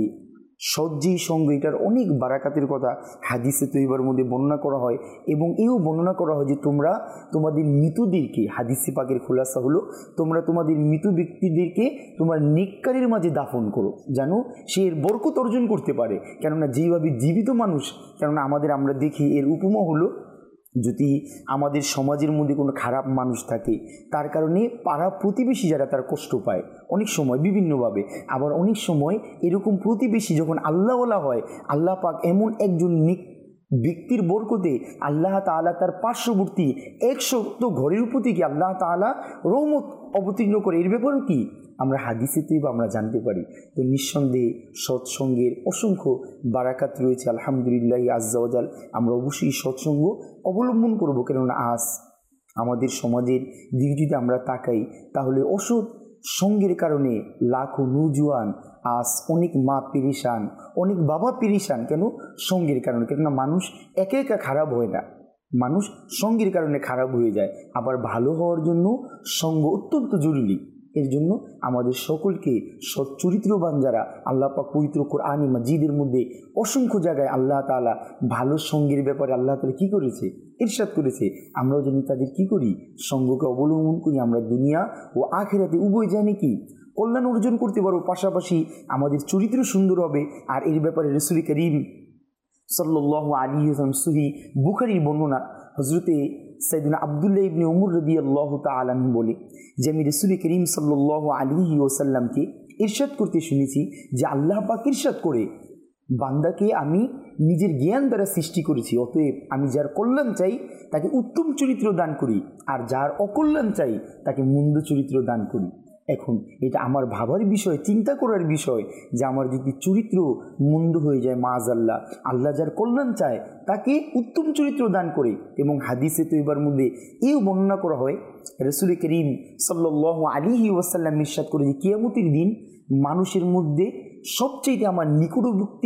সৎ যেই সঙ্গ এটার অনেক বারাকাতের কথা হাদিসে তৈবার মধ্যে বর্ণনা করা হয় এবং এও বর্ণনা করা হয় যে তোমরা তোমাদের মৃতদেরকে, হাদিসে পাকের খোলাসা হলো তোমরা তোমাদের মৃত ব্যক্তিদেরকে তোমার নেককারের মাঝে দাফন করো, জানো সে এর বরকত অর্জন করতে পারে। কেননা যেইভাবে জীবিত মানুষ, কেননা আমাদের আমরা দেখি এর উপমা হলো যদি আমাদের সমাজের মধ্যে কোনো খারাপ মানুষ থাকে তার কারণে পাড়া প্রতিবেশী যারা তার কষ্ট পায় অনেক সময় বিভিন্নভাবে, আবার অনেক সময় এরকম প্রতিবেশী যখন আল্লাহওয়ালা হয় আল্লাহ পাক এমন একজন ব্যক্তির বরকতে আল্লাহ তাআলা তার পার্শ্ববর্তী একশো ঘরের উপর থেকে আল্লাহ তাআলা রহমত অবতীর্ণ করে। এর ব্যাপারেও কি আমরা হাদিসেতেই বা আমরা জানতে পারি। তো নিঃসন্দেহে সৎসঙ্গের অসংখ্য বারাকাত রয়েছে আলহামদুলিল্লাহ আজ্জা ওয়া জাল। আমরা অবশ্যই সৎসঙ্গ অবলম্বন করব, কেননা আজ আমাদের সমাজের দিকে যদি আমরা তাকাই তাহলে অসৎ সঙ্গের কারণে লাখো নৌজওয়ান আজ অনেক মা পেরেশান, অনেক বাবা পেরেশান। কেন? সঙ্গের কারণে। কেননা মানুষ একা একা খারাপ হয় না, মানুষ সঙ্গের কারণে খারাপ হয়ে যায়। আবার ভালো হওয়ার জন্য সঙ্গ অত্যন্ত জরুরি। এর জন্য আমাদের সকলকে সচ্চরিত্রবান যারা আল্লাহ পাক পবিত্র কোরআনে মাজিদের মধ্যে অসংখ্য জায়গায় আল্লাহ তাআলা ভালো সঙ্গের ব্যাপারে আল্লাহ তাআলা কী করেছে, ইরশাদ করেছে। আমরাও যেন তাদের কী করি, সঙ্গকে অবলম্বন করি। আমরা দুনিয়া ও আখিরাতে উভয় জানি কি কল্যাণ অর্জন করতে পারবো, পাশাপাশি আমাদের চরিত্র সুন্দর হবে। আর এর ব্যাপারে রাসূল করিম সাল্লাল্লাহু আলাইহি ওয়াসাল্লাম সহিহ বুখারীর বর্ণনা হযরতে সাইয়েদনা আব্দুল্লাহ ইবনে উমর রাদিয়াল্লাহু তাআলা আনহু বলে যে আমি রাসূল করিম সাল্লাল্লাহু আলাইহি ওয়াসাল্লামকে ইরশাদ করতে শুনেছি যে আল্লাহ পাক ইরশাদ করে, বান্দাকে আমি নিজের জ্ঞান দ্বারা সৃষ্টি করেছি, অতএব আমি যার কল্যাণ চাই তাকে উত্তম চরিত্র দান করি, আর যার অকল্যাণ চাই তাকে মন্দ চরিত্র দান করি। এখন এটা আমার ভাবার বিষয়, চিন্তা করার বিষয় যে আমার যদি চরিত্র মন্দ হয়ে যায় মাআযাল্লাহ, আল্লাহ যার কল্যাণ চায় তাকে উত্তম চরিত্র দান করে। এবং হাদিসে তৈবার মধ্যে এও বর্ণনা করা হয় রাসূল করিম সাল্লাল্লাহু আলাইহি ওয়াসাল্লাম ইরশাদ করে যে কিয়ামতের দিন মানুষের মধ্যে সবচেয়ে আমার নিকটবর্তী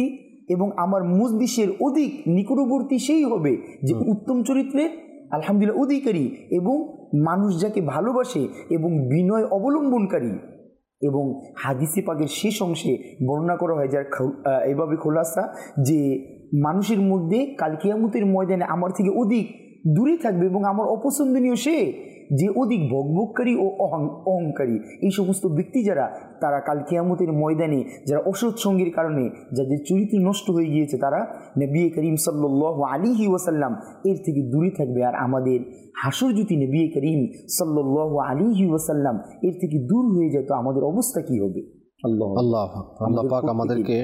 এবং আমার মজলিসের অধিক নিকটবর্তী সেই হবে যে উত্তম চরিত্রের আলহামদুলিল্লাহ অধিকারী এবং মানুষ যাকে ভালোবাসে এবং বিনয় অবলম্বনকারী। এবং হাদিসে পাকের শেষ অংশে বর্ণনা করা হয় যার এইভাবে খোলাসা যে মানুষের মধ্যে কাল কিয়ামতের ময়দানে আমার থেকে অধিক দূরে থাকবে এবং আমার অপছন্দনীয় সে যে অধিক ভোগভোগকারী ও অহংকারী। এই সমস্ত ব্যক্তি যারা তারা কাল কিয়ামতের ময়দানে যারা অসৎ সঙ্গীর কারণে যাদের চরিত্র নষ্ট হয়ে গিয়েছে তারা নবী করিম সাল্লাল্লাহু আলাইহি ওয়াসাল্লাম এর থেকে দূরে থাকবে। আর আমাদের হাসর যদি নবী করিম সাল্লাল্লাহু আলাইহি ওয়াসাল্লাম এর থেকে দূর হয়ে যায় তো আমাদের অবস্থা কি হবে? আল্লাহ আল্লাহ আল্লাহ পাক আমাদেরকে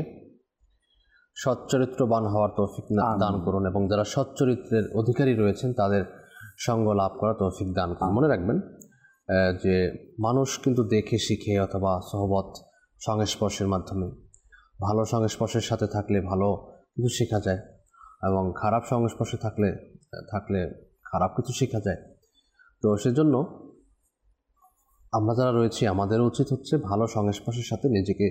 সচ্চরিত্রবান হওয়ার তৌফিক দান করুন এবং যারা সচ্চরিত্রের অধিকারী রয়েছেন তাদের সঙ্গ লাভ করা তৌফিক দান করুন। মনে রাখবেন যে মানুষ কিন্তু দেখে শিখে অথবা সোহবত সংস্পর্শের মাধ্যমে, ভালো সংস্পর্শের সাথে থাকলে ভালো কিছু শেখা যায় এবং খারাপ সংস্পর্শে থাকলে থাকলে খারাপ কিছু শেখা যায়। তো সেজন্য আমরা যারা রয়েছি আমাদের উচিত হচ্ছে ভালো সংস্পর্শের সাথে নিজেকে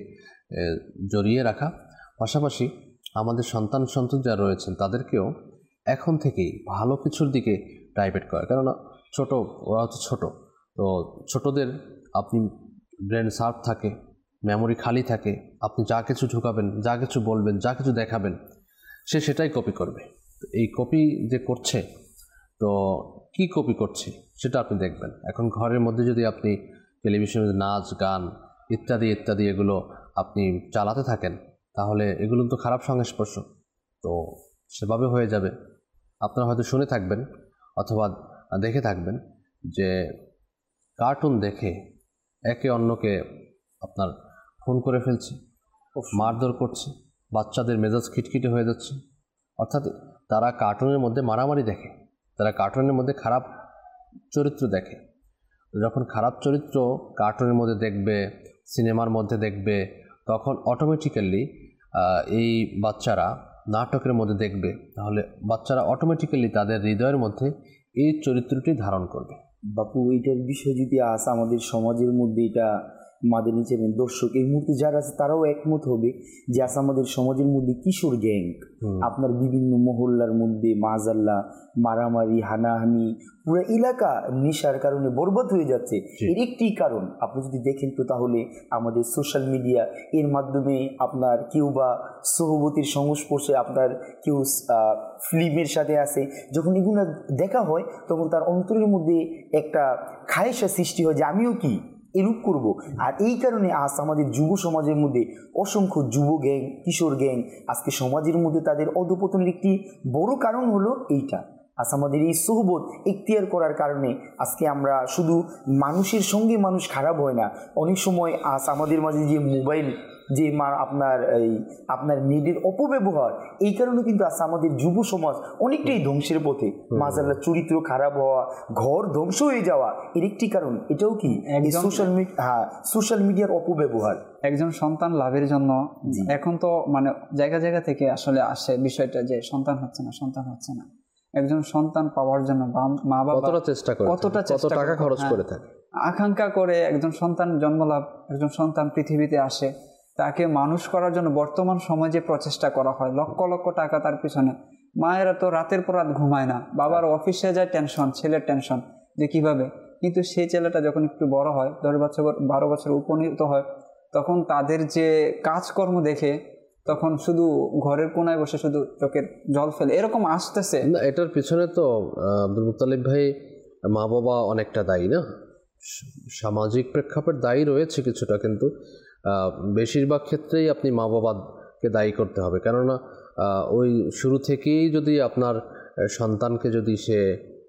জড়িয়ে রাখা, পাশাপাশি আমাদের সন্তান সন্ততি যারা রয়েছেন তাদেরকেও এখন থেকেই ভালো কিছুর দিকে ডাইভার্ট করা। কেননা ছোট ওরা হচ্ছে ছোটো, তো ছোটদের আপনি ব্রেন শার্প থাকে, মেমোরি খালি থাকে, আপনি যা কিছু ঢুকাবেন, যা কিছু বলবেন, যা কিছু দেখাবেন সে সেটাই কপি করবে। এই কপি যে করছে তো কি কপি করছে সেটা আপনি দেখবেন। এখন ঘরের মধ্যে যদি আপনি টেলিভিশনে নাচ গান ইত্যাদি ইত্যাদি এগুলো আপনি চালাতে থাকেন তাহলে এগুলো তো খারাপ সংস্পর্শ, তো সেভাবে হয়ে যাবে। আপনারা হয়তো শুনে থাকবেন অথবা দেখে থাকবেন যে কার্টুন দেখে একে অন্যকে আপনার খুন করে ফেলছে, মারধর করছে, বাচ্চাদের মেজাজ খিটখিটে হয়ে যাচ্ছে। অর্থাৎ তারা কার্টুনের মধ্যে মারামারি দেখে, তারা কার্টুনের মধ্যে খারাপ চরিত্র দেখে। যখন খারাপ চরিত্র কার্টুনের মধ্যে দেখবে, সিনেমার মধ্যে দেখবে, তখন অটোমেটিক্যালি এই বাচ্চারা নাটকের মধ্যে দেখবে, তাহলে বাচ্চারা অটোমেটিক্যালি তাদের হৃদয়ের মধ্যে এই চরিত্রটি ধারণ করবে। বাপু এইটার বিষয় যদি আসে আমাদের সমাজের মধ্যে এটা মাদানী চ্যানেল দর্শক এই মুহূর্তে যারা আছে তারাও একমত হবে যে আজ আমাদের সমাজের মধ্যে কিশোর গ্যাং আপনার বিভিন্ন মহল্লার মধ্যে মাজাল্লাহ মারামারি হানাহানি পুরো এলাকা নেশার কারণে বরবাদ হয়ে যাচ্ছে। এর একটি কারণ আপনি যদি দেখেন তো তাহলে আমাদের সোশ্যাল মিডিয়া এর মাধ্যমে আপনার কেউ বা সোহবতির সংস্পর্শে আপনার কেউ ফিল্মের সাথে আসে, যখন এগুলো দেখা হয় তখন তার অন্তরের মধ্যে একটা খায়েশা সৃষ্টি হয় যে আমিও কি এরূপ করব। আর এই কারণে আজ আমাদের যুব সমাজের মধ্যে অসংখ্য যুব গ্যাং কিশোর গ্যাং আজকে সমাজের মধ্যে তাদের অধপতনের একটি বড় কারণ হলো এইটা। আজ আমাদের এই সোহবত এখতিয়ার করার কারণে আজকে আমরা শুধু মানুষের সঙ্গে মানুষ খারাপ হয় না, অনেক সময় আজ আমাদের মাঝে যে মোবাইল যে মা আপনার এই আপনার নেটের অপব্যবহার এই কারণে কিন্তু আজ আমাদের যুব সমাজ অনেকটাই ধ্বংসের পথে। মাশাআল্লাহ চরিত্র খারাপ হওয়া, ঘর ধ্বংস হয়ে যাওয়া এর একটি কারণ এটাও কি সোশ্যাল মিডিয়া হ্যাঁ সোশ্যাল মিডিয়ার অপব্যবহার। একজন সন্তান লাভের জন্য এখন তো মানে জায়গা জায়গা থেকে আসলে আসে বিষয়টা যে সন্তান হচ্ছে না সন্তান হচ্ছে না। একজন সন্তান পাওয়ার জন্য মা বাবা কতটা চেষ্টা করে, কতটা কত টাকা খরচ করে থাকে, আকাঙ্ক্ষা করে একজন সন্তান জন্ম লাভ, একজন সন্তান পৃথিবীতে আসে, তাকে মানুষ করার জন্য বর্তমান সমাজে প্রচেষ্টা করা হয়, লক্ষ লক্ষ টাকা তার পিছনে। মায়েরা তো রাতের পর রাত ঘুমায় না, বাবার অফিসে যায় টেনশন, ছেলের টেনশন যে কীভাবে, কিন্তু সেই ছেলেটা যখন একটু বড় হয়, দশ বছর বারো বছর উপনীত হয়, তখন তাদের যে কাজকর্ম দেখে তখন শুধু ঘরের কোনায় বসে শুধু চোখের জল ফেলে, এরকম আসতেছে না। এটার পিছনে তো আব্দুল মুত্তালিব ভাই মা বাবা অনেকটা দায়ী না, সামাজিক প্রেক্ষাপট দায়ী রয়েছে কিছুটা, কিন্তু বেশিরভাগ ক্ষেত্রেই আপনি মা বাবাকে দায়ী করতে হবে। কেননা ওই শুরু থেকেই যদি আপনার সন্তানকে যদি সে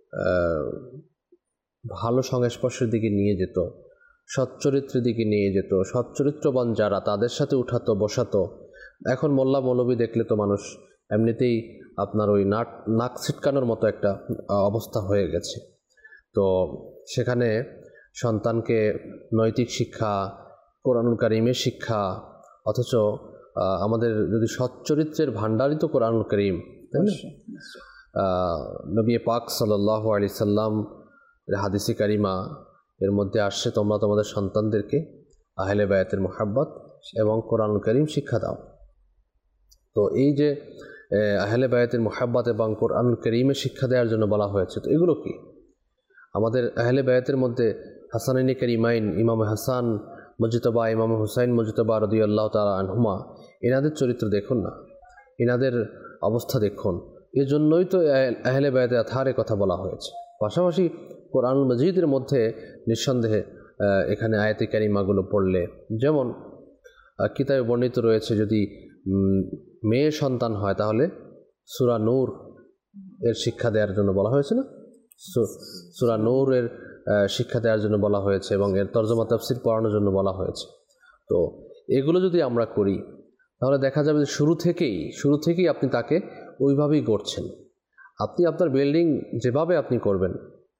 ভালো সংস্পর্শের দিকে নিয়ে যেত, সচ্চরিত্রের দিকে নিয়ে যেত, সচ্চরিত্রবান যারা তাদের সাথে উঠাতো বসাতো। এখন মোল্লা মৌলবী দেখলে তো মানুষ এমনিতেই আপনার ওই নাক নাক ছিটকানোর মতো একটা অবস্থা হয়ে গেছে। তো সেখানে সন্তানকে নৈতিক শিক্ষা, কোরআনুল কারীমের শিক্ষা, অথচ আমাদের যদি সচ্চরিত্রের ভাণ্ডারিত কোরআনুল কারীম, তাই না, নবী পাক সাল্লাল্লাহু আলাইহি সাল্লাম হাদিসে কারিমা এর মধ্যে আসছে তোমরা তোমাদের সন্তানদেরকে আহলে বায়াতের মুহাব্বত এবং কোরআনুল কারীম শিক্ষা দাও। তো এই যে আহলে বায়াতের মুহাব্বত এবং কোরআনুল কারীমের শিক্ষা দেওয়ার জন্য বলা হয়েছে, তো এগুলো কি? আমাদের আহলে বায়াতের মধ্যে হাসানাইনি কারিমাইন, ইমাম হাসান মুজতবা, ইমাম হুসাইন মুজতবা রাদিয়াল্লাহু তাআলা আনহুমা, এনাদের চরিত্র দেখুন না, এনাদের অবস্থা দেখুন। এজন্যই তো আহলে বায়াতের আথারে কথা বলা হয়েছে। পাশাপাশি কোরআনুল মজিদের মধ্যে নিঃসন্দেহে এখানে আয়াতে কারিমাগুলো পড়লে, যেমন কিতাবে বর্ণিত রয়েছে, যদি মেয়ে সন্তান হয় তাহলে সূরা নূর এর শিক্ষা দেওয়ার জন্য বলা হয়েছে না? সূরা নূরের শিক্ষা দেওয়ার জন্য বলা হয়েছে এবং এর তরজমা তাফসীর পড়ানোর জন্য বলা হয়েছে। তো এগুলো যদি আমরা করি তাহলে দেখা যাবে যে শুরু থেকেই শুরু থেকেই আপনি তাকে ওইভাবেই গড়ছেন। আপনি আপনার বিল্ডিং যেভাবে আপনি করবেন,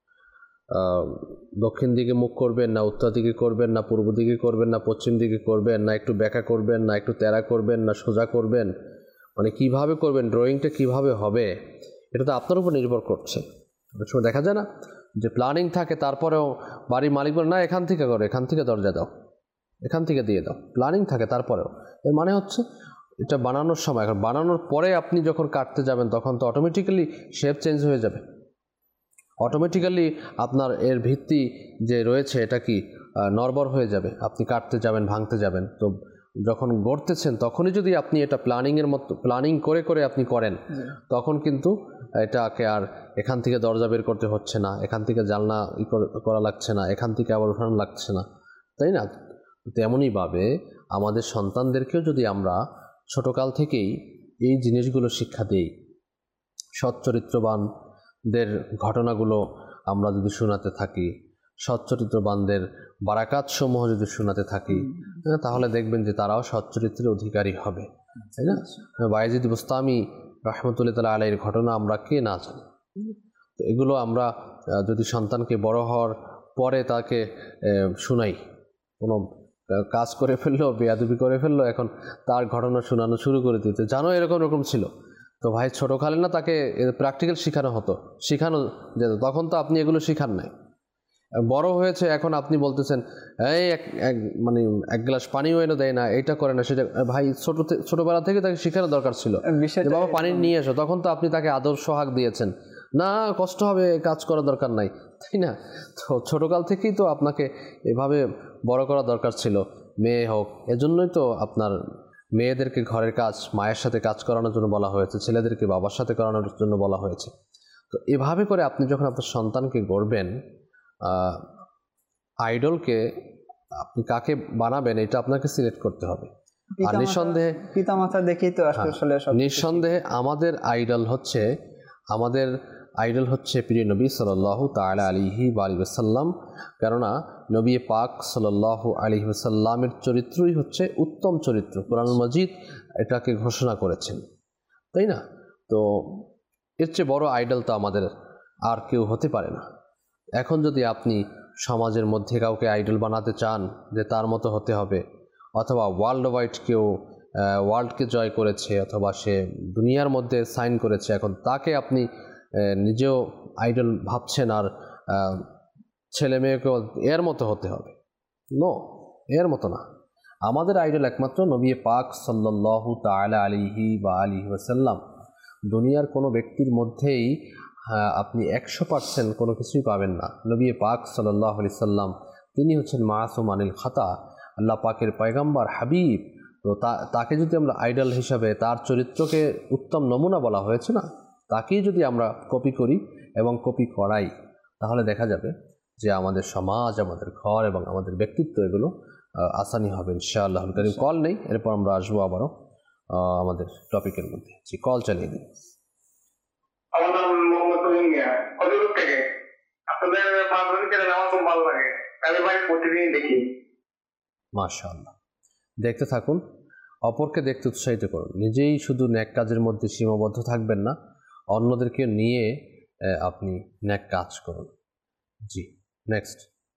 দক্ষিণ দিকে মুখ করবেন না উত্তর দিকে করবেন না পূর্ব দিকে করবেন না পশ্চিম দিকে করবেন না একটু ব্যাকা করবেন না একটু তেরা করবেন না সোজা করবেন, মানে কিভাবে করবেন, ড্রয়িংটা কিভাবে হবে, এটা তো আপনার উপর নির্ভর করছে। অনেক সময় দেখা যায় না যে প্ল্যানিং থাকে, তারপরেও বাড়ির মালিক বলে না এখান থেকে করো, এখান থেকে দরজা দাও, এখান থেকে দিয়ে দাও, প্ল্যানিং থাকে তারপরেও। এর মানে হচ্ছে এটা বানানোর সময়, এখন বানানোর পরে আপনি যখন কাটতে যাবেন তখন তো অটোমেটিক্যালি শেপ চেঞ্জ হয়ে যাবে, অটোমেটিক্যালি আপনার এর ভিত্তি যে রয়েছে এটা কি নড়বড় হয়ে যাবে, আপনি কাটতে যাবেন ভাঙতে যাবেন। তো যখন গড়তেছেন তখনই যদি আপনি এটা প্ল্যানিংয়ের মতো প্ল্যানিং করে করে আপনি করেন, তখন কিন্তু এটাকে আর এখান থেকে দরজা বের করতে হচ্ছে না, এখান থেকে জানলা ই করা লাগছে না, এখান থেকে আবার উঠানো লাগছে না, তাই না? তেমনইভাবে আমাদের সন্তানদেরকেও যদি আমরা ছোটকাল থেকেই এই জিনিসগুলো শিক্ষা দিই, সৎ চরিত্রবানদের ঘটনাগুলো আমরা যদি শোনাতে থাকি, সৎ চরিত্রবানদের বারাকাতসমূহ যদি শোনাতে থাকি, তাহলে দেখবেন যে তারাও সৎ চরিত্রের অধিকারী হবে, তাই না? বায়েজিদ বুস্তামি রাহমাতুল্লাহি তাআলা আলাইহির ঘটনা আমরা কে না জানি। তো এগুলো আমরা যদি সন্তানকে বড় হওয়ার পরে তাকে শোনাই, কোনো কাজ করে ফেললো, বেয়াদবি করে ফেললো, এখন তার ঘটনা শোনানো শুরু করে দিতে, জানো এরকম এরকম ছিল, তো ভাই ছোটোকালে না তাকে প্র্যাকটিক্যাল শেখানো হতো, শেখানো যেত, তখন তো আপনি এগুলো শেখান নাই। বড় হয়েছে এখন আপনি বলতেছেন এই এক মানে এক গ্লাস পানিও এনে দেয় না, এইটা করে না সেটা, ভাই ছোট ছোটোবেলা থেকে তাকে শেখানো দরকার ছিল, বাবা পানি নিয়ে এসো, তখন তো আপনি তাকে আদর সোহাগ দিয়েছেন, না কষ্ট হবে কাজ করার দরকার নাই, তাই না? তো ছোটোকাল থেকেই তো আপনাকে এভাবে বড় করা দরকার ছিল, মেয়ে হোক। এজন্যই তো আপনার মেয়েদেরকে ঘরের কাজ মায়ের সাথে কাজ করানোর জন্য বলা হয়েছে, ছেলেদেরকে বাবার সাথে করানোর জন্য বলা হয়েছে। তো এভাবে করে আপনি যখন আপনার সন্তানকে গড়বেন, আইডলকে আপনি কাকে বানাবেন এটা আপনাকে সিলেক্ট করতে হবে। আর নিঃসন্দেহে পিতামাতা দেখেই তো আসলে নিঃসন্দেহে আমাদের আইডল হচ্ছে আমাদের আইডল হচ্ছে প্রিয় নবী সাল্লাল্লাহু তাআলা আলাইহি ওয়া আলিহি ওয়াসাল্লাম। কেননা নবী পাক সাল্লাল্লাহু আলাইহি ওয়াসাল্লামের চরিত্রই হচ্ছে উত্তম চরিত্র, কোরআনুল মাজিদ এটাকে ঘোষণা করেছেন, তাই না? তো এর চেয়ে বড় আইডল তো আমাদের আর কেউ হতে পারে না। এখন যদি আপনি সমাজের মধ্যে কাউকে আইডল বানাতে চান যে তার মতো হতে হবে, অথবা ওয়ার্ল্ড ওয়াইড কেউ ওয়ার্ল্ডকে জয় করেছে অথবা সে দুনিয়ার মধ্যে সাইন করেছে, এখন তাকে আপনি নিজেও আইডল ভাবছেন আর ছেলে মেয়েকেও এর মতো হতে হবে, নো, এর মতো না। আমাদের আইডল একমাত্র নবী পাক সাল্লাল্লাহু তাআলা আলাইহি ওয়া আলিহি ওয়াসাল্লাম। দুনিয়ার কোনো ব্যক্তির মধ্যেই আপনি একশো পার্সেন্ট কোনো কিছুই পাবেন না। নবী পাক সাল্লাল্লাহু আলাইহি সাল্লাম তিনি হচ্ছেন মাসুম আনিল খাতা, আল্লাহ পাকের পয়গম্বর হাবিব। তো তাকে যদি আমরা আইডল হিসাবে, তার চরিত্রকে উত্তম নমুনা বলা হয়েছে না, তাকেই যদি আমরা কপি করি এবং কপি করাই, তাহলে দেখা যাবে যে আমাদের সমাজ, আমাদের ঘর এবং আমাদের ব্যক্তিত্ব এগুলো আসানি হবে ইনশাআল্লাহ কারীম। কল নেই, এরপর আমরা আসবো আবারও আমাদের টপিকের মধ্যে। জি, কল চালিয়ে দিন। আমার নাম মোহাম্মদ মিয়া, কতদূর থেকে আপনাদের মাধ্যমিক চ্যানেল আমার খুব ভালো লাগে, আমি ভাই প্রতিদিন দেখি। মাশাআল্লাহ, দেখতে থাকুন, অপরকে দেখতে উৎসাহিত করুন, নিজেই শুধু ন্যাক কাজের মধ্যে সীমাবদ্ধ থাকবেন না, অন্যদেরকে নিয়ে আপনি ন্যাক কাজ করুন। জি, নেক্সট।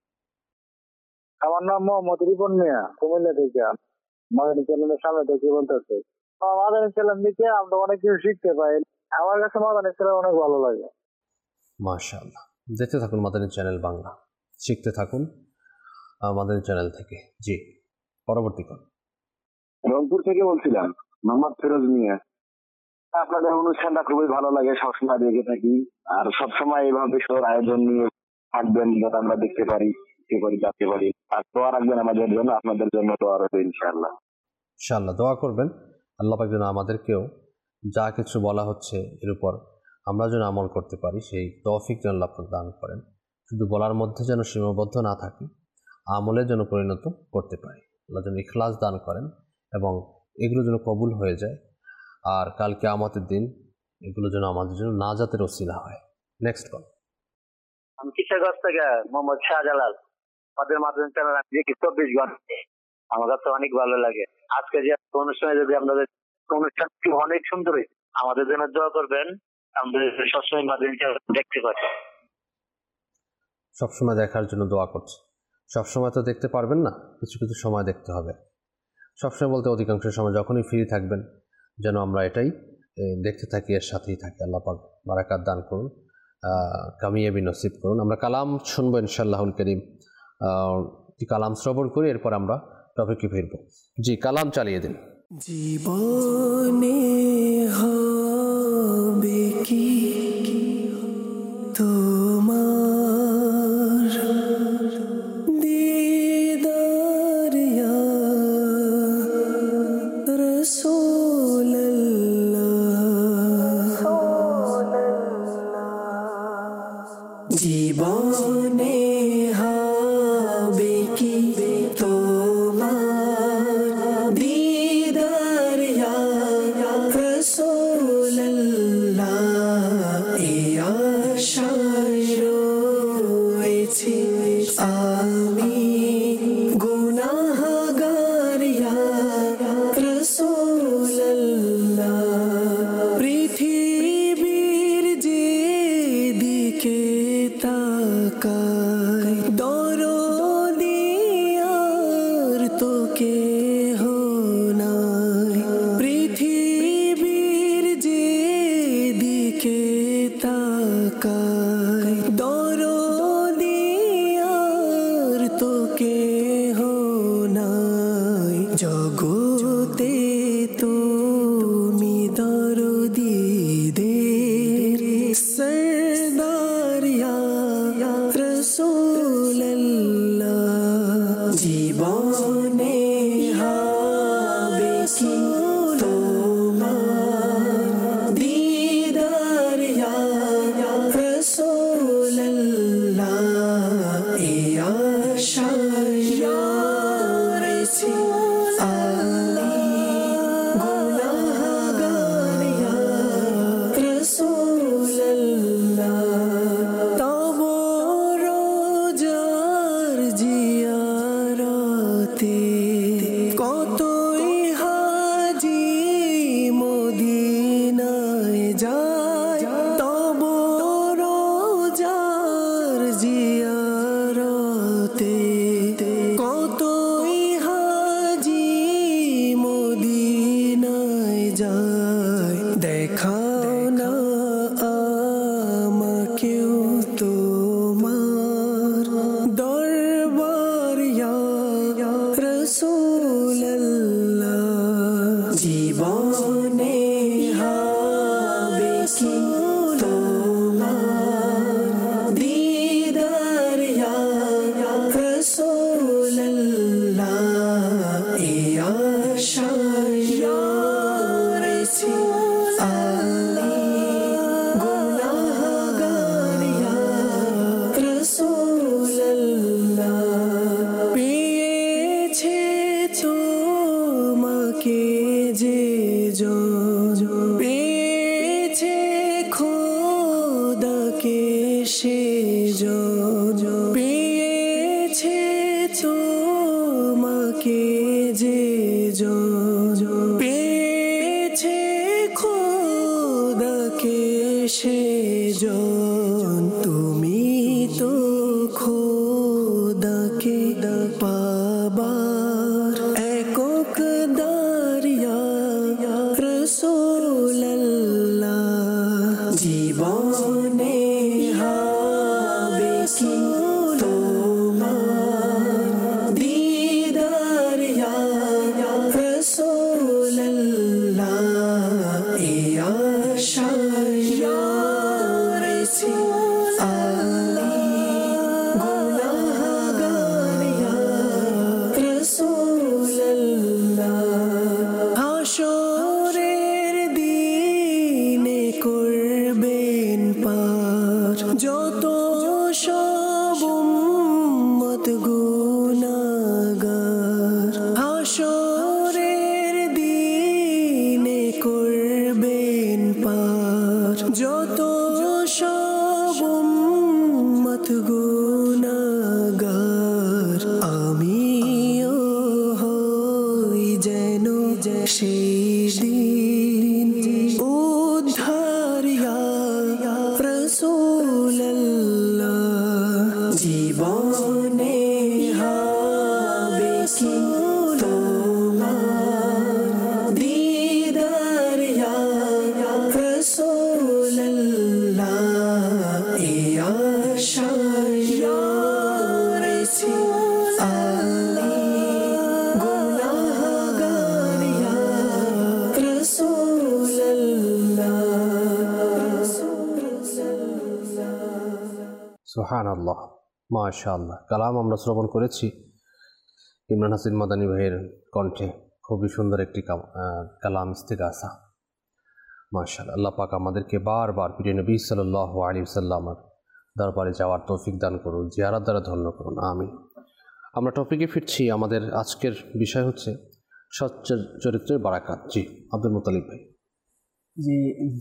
আমার নাম মোহাম্মদ রিপন মিয়া, কুমিল্লা থেকে, মাদানী চ্যানেলের সামনে থেকে বলতেছি। মাদানী চ্যানেল থেকে আমরা অনেক কিছু শিখতে পাই, আমার কাছে মাদানী চ্যানেল অনেক ভালো লাগে। মাশাআল্লাহ, দেখতে থাকুন মাদানী চ্যানেল বাংলা, শিখতে থাকুন মাদানী চ্যানেল থেকে। জি, পরবর্তী কল। রংপুর থেকে বলছিলাম। মোহাম্মদ ফিরোজ মিয়া। আপনাদের অনুষ্ঠানটা খুবই ভালো লাগে, সবসময় দেখে থাকি। আর সবসময় এইভাবে সুন্দর আয়োজন নিয়ে থাকবেন, যাতে আমরা দেখতে পারি, দেখতে পারি, জানতে পারি। আর দোয়া রাখবেন আমাদের জন্য, আপনাদের জন্য দোয়া রাখবে ইনশাআল্লাহ। ইনশাআল্লাহ দোয়া করবেন, আল্লাহ পাক যেন আমাদেরকেও যা কিছু বলা হচ্ছে এর উপর আমরা যেন আমল করতে পারি, সেই তৌফিক যেন আল্লাহ পাক দান করেন। শুধু বলার মধ্যে যেন সীমাবদ্ধ না থাকি, আমলে যেন পরিণত করতে পারি। আল্লাহ যেন ইখলাস দান করেন এবং এগুলো যেন কবুল হয়ে যায়। আর কালকে আমাদের দিন এগুলো যেন আমাদের জন্য নাজাতের ওসিলা হয়। Next call. আমি কিশোরগঞ্জ থেকে মোহাম্মদ শাহজালাল। আমাদের মাধ্যমে চ্যানেল আমি দেখি চব্বিশ ঘন্টা, আমার কাছে অনেক ভালো লাগে। আজকে যে অনুষ্ঠানে যদি আপনাদের অনুষ্ঠানটি অনেক সুন্দর, আমাদের জন্য দোয়া করবেন, আমাদের সবসময় মাধ্যমে দেখতে পারি। সবসময় দেখার জন্য দোয়া করছি। সবসময় তো দেখতে পারবেন না, কিছু কিছু সময় দেখতে হবে। সবসময় বলতে অধিকাংশ সময় যখনই ফ্রি থাকবেন যেন আমরা এটাই দেখতে থাকি, এর সাথেই থাকি। আল্লাহ পাক বারাকাত দান করুন, কামিয়াবি নসিব করুন। আমরা কালাম শুনবো ইনশাআল্লাহুল করিম। কালাম শ্রবণ করি, এরপর আমরা টপিকে ফিরবো। জি, কালাম চালিয়ে দিন। জীবনে হবে কি তোমার দিদার ইয়া রাসূলুল্লাহ। জীবনে হবে কি তোমার দিদার ইয়া রাসূলুল্লাহ। এই আশায় রয়েছি আমি গুনাহগার ইয়া রাসূলুল্লাহ। পৃথিবীর যেদিকে তাকাই দরদি আর তো কেহ নাই। পৃথিবীর যেদিকে তাকাই দরদি আর তো কেহ নাই। জগতে তুমি দরদিদের সরদার ইয়া রাসূলুল্লাহ। জীবনে হবে কি তোমার দিদার ইয়া রাসূলুল্লাহ। এই আশায় রয়েছি আমি গুনাহগার ইয়া রাসূলুল্লাহ। তব রোজার জিয়ারতে কতই হাজি মদিনায় যায়। তব রোজার জিয়ারতে কতই হাজি মদিনায় যায়। দেখাও না আমাকেও তোমার দরবার ইয়া রাসূলুল্লাহ। জীবনে হবে কি তোমার দিদার ইয়া রাসূলুল্লাহ। এই আশায় রয়েছি আমি গুনাহগার ইয়া রাসূলুল্লাহ। পেয়েছে তোমাকে যে জন, পেয়েছে খোদাকে সে জন, পেয়েছে তোমাকে যে জন, পেয়েছে খোদাকে সে জন। তুমি তো খোদাকে পাবার একক দারিয়া রাসূলুল্লাহ। জীবনে হবে কি তোমার দিদার ইয়া রাসূলুল্লাহ। হাসরের দিনে করবেন পার যত সব উম্মত গুনাহগার আমিও হই যেন সেদিন উদ্ধার ইয়া রাসূলুল্লাহ জীবনে হবে কি তোমার দিদার ইয়া রাসূলুল্লাহ এ আশায় ইয়া রাসূলুল্লাহ গুনাহগার ইয়া রাসূলুল্লাহ সুবহানাল্লাহ, মাশাআল্লাহ। কালাম আমরা শ্রবণ করেছি ইমরান হাসিন মাদানী ভাইয়ের কণ্ঠে। খুবই সুন্দর একটি কালাম ইস্তিগাসা, মাশাআল্লাহ। আল্লাহ পাক আমাদেরকে বারবার প্রিয় নবী সাল্লাল্লাহু আলাইহি ওয়াসাল্লামের দরবারে যাওয়ার তৌফিক দান করুন, জিয়ারত দ্বারা ধন্য করুন, আমিন। আমরা টপিকে ফিরছি। আমাদের আজকের বিষয় হচ্ছে সৎ চরিত্রের বারাকাত। জি আব্দুল মুতালিব ভাই। জি,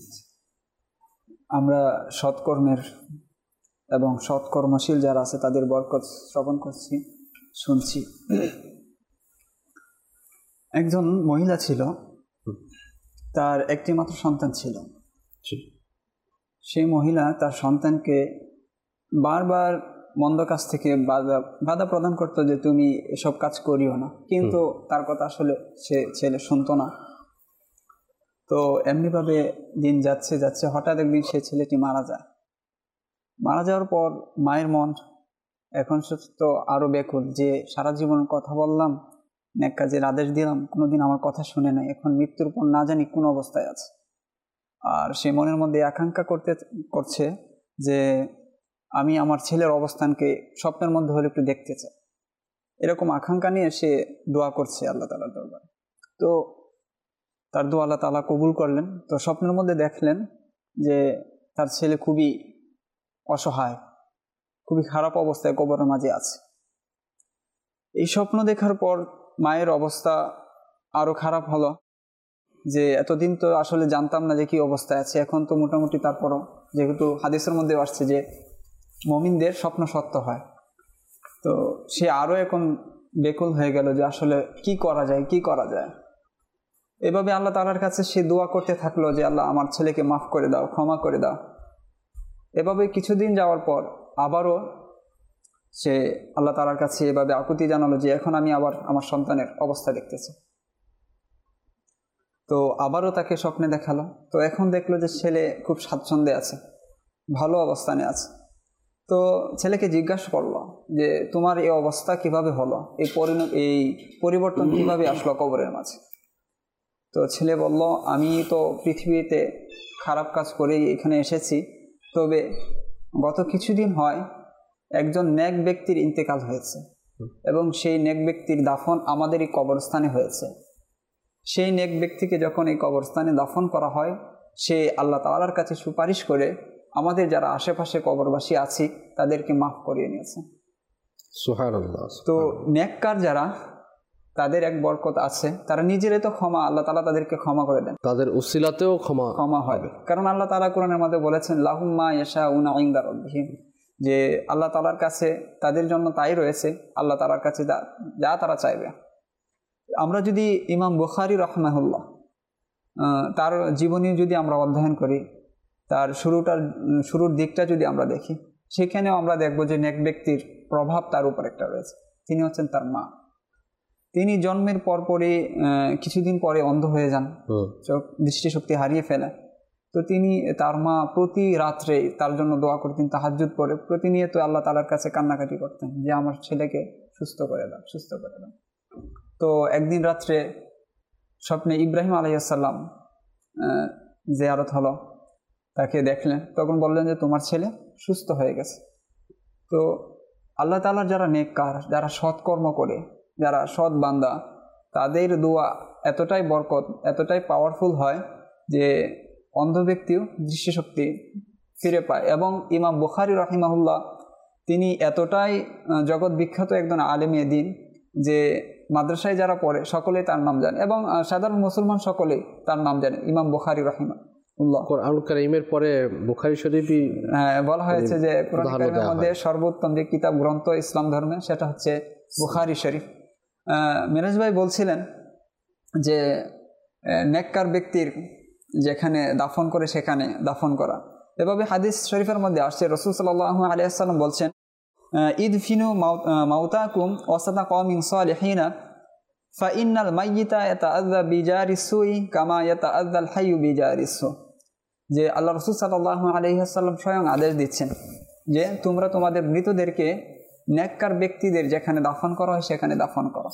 আমরা সৎকর্মের এবং সৎকর্মশীল যারা আছে তাদের বরকত শ্রবণ করছি, শুনছি। একজন মহিলা ছিল, তার একটি মাত্র সন্তান ছিল। সেই মহিলা তার সন্তানকে বারবার মন্দ কাজ থেকে বাধা বাধা প্রদান করতো যে তুমি এসব কাজ করিও না, কিন্তু তার কথা আসলে সে ছেলে শুনতো না। তো এমনিভাবে দিন যাচ্ছে যাচ্ছে হঠাৎ একদিন সেই ছেলেটি মারা যায়। মারা যাওয়ার পর মায়ের মন এখন তো আরো ব্যাকুল যে সারা জীবন কথা বললাম, নেক কাজের আদেশ দিলাম, কোনোদিন আমার কথা শুনে নাই, এখন মৃত্যুর পর না জানি কোন অবস্থায় আছে। আর সে মনের মধ্যে আকাঙ্ক্ষা করতে করছে যে আমি আমার ছেলের অবস্থানকে স্বপ্নের মধ্যে হলে একটু দেখতে চাই। এরকম আকাঙ্ক্ষা নিয়ে সে দোয়া করছে আল্লাহ তাআলার দরবারে। তো তার দোয়া আল্লাহ তাআলা কবুল করলেন। তো স্বপ্নের মধ্যে দেখলেন যে তার ছেলে খুবই অসহায়, খুবই খারাপ অবস্থায় কবরের মাঝে আছে। এই স্বপ্ন দেখার পর মায়ের অবস্থা আরো খারাপ হলো, যে এতদিন তো আসলে জানতাম না যে কি অবস্থায় আছে, এখন তো মোটামুটি তারপরও যেহেতু হাদিসের মধ্যে আসছে যে মুমিনদের স্বপ্ন সত্য হয়, তো সে আরো এখন বেকুল হয়ে গেল যে আসলে কি করা যায় কি করা যায়। এভাবে আল্লাহ তাআলার কাছে সে দোয়া করতে থাকলো যে আল্লাহ আমার ছেলেকে মাফ করে দাও, ক্ষমা করে দাও। এভাবে কিছুদিন যাওয়ার পর আবারও সে আল্লাহ তাআলার কাছে এভাবে আকুতি জানালো যে এখন আমি আবার আমার সন্তানের অবস্থা দেখতেছি। তো আবারও তাকে স্বপ্নে দেখালো। তো এখন দেখলো যে ছেলে খুব স্বাচ্ছন্দ্যে আছে, ভালো অবস্থানে আছে। তো ছেলেকে জিজ্ঞাসা করলো যে তোমার এই অবস্থা কিভাবে হলো, এই পরিণত এই পরিবর্তন কিভাবে আসলো কবরের মাঝে। তো ছেলে বলল আমি তো পৃথিবীতে খারাপ কাজ করেই এখানে এসেছি, তবে গত কিছুদিন হয় একজন নেক ব্যক্তির ইন্তেকাল হয়েছে এবং সেই নেক ব্যক্তির দাফন আমাদেরই কবরস্থানে হয়েছে। সেই নেক ব্যক্তিকে যখন এই কবরস্থানে দাফন করা হয়, সে আল্লাহ তাআলার কাছে সুপারিশ করে আমাদের যারা আশেপাশে কবরবাসী আছি তাদেরকে মাফ করিয়ে নিয়েছে। সুবহানাল্লাহ। তো নেককার যারা, তাদের এক বরকত আছে, তারা নিজেরাই তো ক্ষমা, আল্লাহ তাআলা তাদেরকে ক্ষমা করে দেন, তাদের উসিলাতেও ক্ষমা ক্ষমা হয়। কারণ আল্লাহ তাআলা কোরআনের মধ্যে বলেছেন লাহুম মা ইয়াশাউনা ইনদা রাব্বিহিম, যে আল্লাহ তাআলার কাছে তাদের জন্য তাই রয়েছে, আল্লাহ তাআলার কাছে যা তারা চাইবে। আমরা যদি ইমাম বুখারী রাহমাহুল্লাহ তার জীবনী যদি আমরা অধ্যয়ন করি, তার শুরুটার শুরুর দিকটা যদি আমরা দেখি, সেখানেও আমরা দেখব যে নেক ব্যক্তির প্রভাব তার উপর একটা রয়েছে। তিনি হচ্ছেন তার মা। তিনি জন্মের পরপরই কিছুদিন পরে অন্ধ হয়ে যান, চোখ দৃষ্টিশক্তি হারিয়ে ফেলে। তো তিনি তার মা প্রতি রাত্রে তার জন্য দোয়া করতেন, তাহাজ্জুদ পড়ে প্রতিনিয়ত আল্লাহ তাআলার কাছে কান্নাকাটি করতেন যে আমার ছেলেকে সুস্থ করে দাও, সুস্থ করে দাও। তো একদিন রাত্রে স্বপ্নে ইব্রাহিম আলাইহিস সালাম জিয়ারত হলো, তাকে দেখলেন, তখন বললেন যে তোমার ছেলে সুস্থ হয়ে গেছে। তো আল্লাহ তাআলার যারা নেককার, যারা সৎকর্ম করে, যারা সৎ বান্দা, তাদের দোয়া এতটাই বরকত, এতটাই পাওয়ারফুল হয় যে অন্ধ ব্যক্তিও দৃষ্টিশক্তি ফিরে পায়। এবং ইমাম বুখারী রাহিমাহুল্লাহ তিনি এতটাই জগৎ বিখ্যাত একজন আলেমে দ্বীন যে মাদ্রাসায় যারা পড়ে সকলেই তার নাম জানে, এবং আহ, সাধারণ মুসলমান সকলেই তার নাম জানে, ইমাম বুখারী রাহিমাহুল্লাহ। কোরআন কারীমের পরে বুখারী শরীফই হ্যাঁ, বলা হয়েছে যে কোরআন উদাহরণ কারীমের দেওয়া মধ্যে সর্বোত্তম যে কিতাব গ্রন্থ ইসলাম ধর্মে সেটা হচ্ছে বুখারী শরীফ। আহ, মিরাজ ভাই বলছিলেন যে আহ, নেককার ব্যক্তির যেখানে দাফন করে সেখানে দাফন করা। এভাবে হাদিস শরীফের মধ্যে আসছে, রাসূল সাল্লাল্লাহু আলাইহি ওয়াসাল্লাম বলছেন, ইদফিনু মাউতাকুম ওয়াসাতা কওমিন সালিহিনা ফাইন্নাল মাইয়িতা ইয়াতাআযযা বিজারিস সুই কামা ইয়াতাআযযাল হাইয়্যু বিজারিস সু। যে আল্লাহ রাসূল সাল্লাল্লাহু আলাইহি ওয়াসাল্লাম স্বয়ং আদেশ দিচ্ছেন যে তোমরা তোমাদের মৃতদেরকে নেককার ব্যক্তিদের যেখানে দাফন করা হয় সেখানে দাফন করো।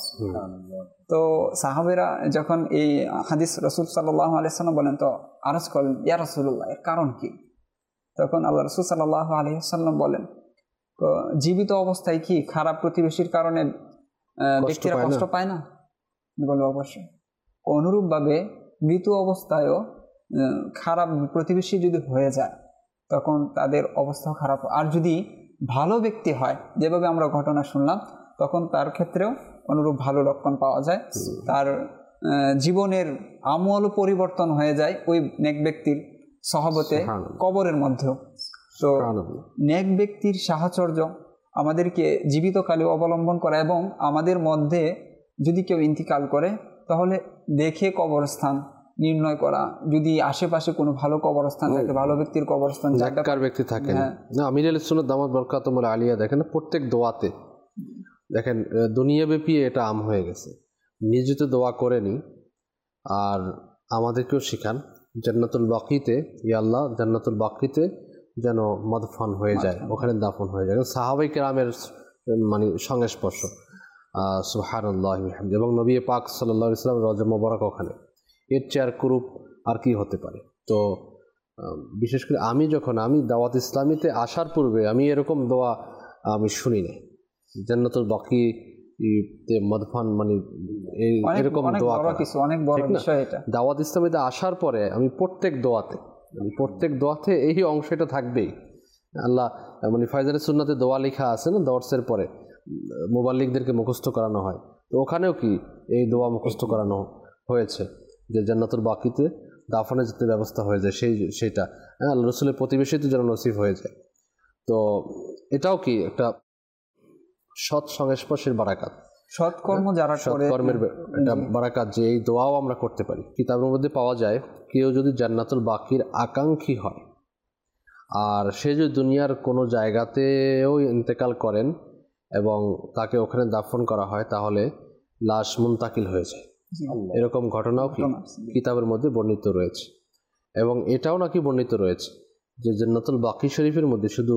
তো সাহাবেরা যখন এই হাদিস রাসূল সাল্লাল্লাহু আলাইহি ওয়াসাল্লাম বলেন, তো আরজ করলেন, ইয়া রাসূলুল্লাহ, এর কারণ কি? তখন আল্লাহ রাসূল সাল্লাল্লাহু আলাইহি ওয়াসাল্লাম বলেন, তো জীবিত অবস্থায় কি খারাপ প্রতিবেশীর কারণে ব্যক্তিরা কষ্ট পায় না? বলবো অবশ্যই। অনুরূপভাবে মৃত অবস্থায়ও খারাপ প্রতিবেশী যদি হয়ে যায় তখন তাদের অবস্থাও খারাপ। আর যদি ভালো ব্যক্তি হয়, যেভাবে আমরা ঘটনা শুনলাম, তখন তার ক্ষেত্রেও অনুরূপ ভালো লক্ষণ পাওয়া যায়। তার জীবনের আমূল পরিবর্তন হয়ে যায় ওই নেক ব্যক্তির সহবতে কবরের মধ্যেও। তো নেক ব্যক্তির সাহচর্য আমাদেরকে জীবিতকালে অবলম্বন করা, এবং আমাদের মধ্যে যদি কেউ ইন্তিকাল করে তাহলে দেখে কবরস্থান নির্ণয় করা, যদি আশেপাশে কোনো ভালো কবরস্থান থাকে, ভালো ব্যক্তির কবরস্থান, নেককার ব্যক্তি থাকেন। না, আমির আলী সুন্নাত দামাত বরকাতুল আলিয়া দেখেন প্রত্যেক দোয়াতে দেখেন দুনিয়াব্যাপী এটা আম হয়ে গেছে, নিজে তো দোয়া করেনি আর আমাদেরকেও শিখান জান্নাতুল বাকিতে, ইয়া আল্লাহ জান্নাতুল বাকিতে যেন মদফান হয়ে যায়, ওখানে দাফন হয়ে যায়। সাহাবাই কেরামের মানে সংস্পর্শ, সুবহানাল্লাহ বিহামদিহি, এবং নবী পাক সাল্লাল্লাহু আলাইহি ওয়াসাল্লাম রওজা মোবারক ওখানে, এর চেয়ে কুরুপ আর কি হতে পারে? তো বিশেষ করে আমি যখন আমি দাওয়াত ইসলামীতে আসার পূর্বে আমি এরকম দোয়া আমি শুনি না, জান্নাতুল বাকি মদফান মানে এরকম দোয়া অনেক বড় বিষয় এটা। দাওয়াত ইসলামীতে আসার পরে আমি প্রত্যেক দোয়াতে মানে প্রত্যেক দোয়াতে এই অংশটা থাকবেই। আল্লাহ মানে ফায়জারে সুন্নাতে দোয়া লেখা আছে না, দর্সের পরে মুবাল্লিগদেরকে মুখস্থ করানো হয়, তো ওখানেও কি এই দোয়া মুখস্থ করানো হয়েছে যে জান্নাতুল বাকিতে দাফনের যাতে ব্যবস্থা হয়ে যায়, সেই সেইটা হ্যাঁ আল্লাহ রসুলের প্রতিবেশীতে যেন নসিব হয়ে যায়। তো এটাও কি একটা সৎ সংস্পর্শের বারাকাত, সৎকর্ম যারা করে সৎকর্মের একটা বারাকাত, যে এই দোয়াও আমরা করতে পারি। কিতাবের মধ্যে পাওয়া যায় কেউ যদি জান্নাতুল বাকির আকাঙ্ক্ষী হয় আর সে যদি দুনিয়ার কোনো জায়গাতেও ইন্তেকাল করেন এবং তাকে ওখানে দাফন করা হয় তাহলে লাশ মুনতাকিল হয়ে যায়, এরকম ঘটনাও কি কিতাবের মধ্যে বর্ণিত রয়েছে। এবং এটাও নাকি বর্ণিত রয়েছে যে জান্নাতুল বাকি শরীফের মধ্যে শুধু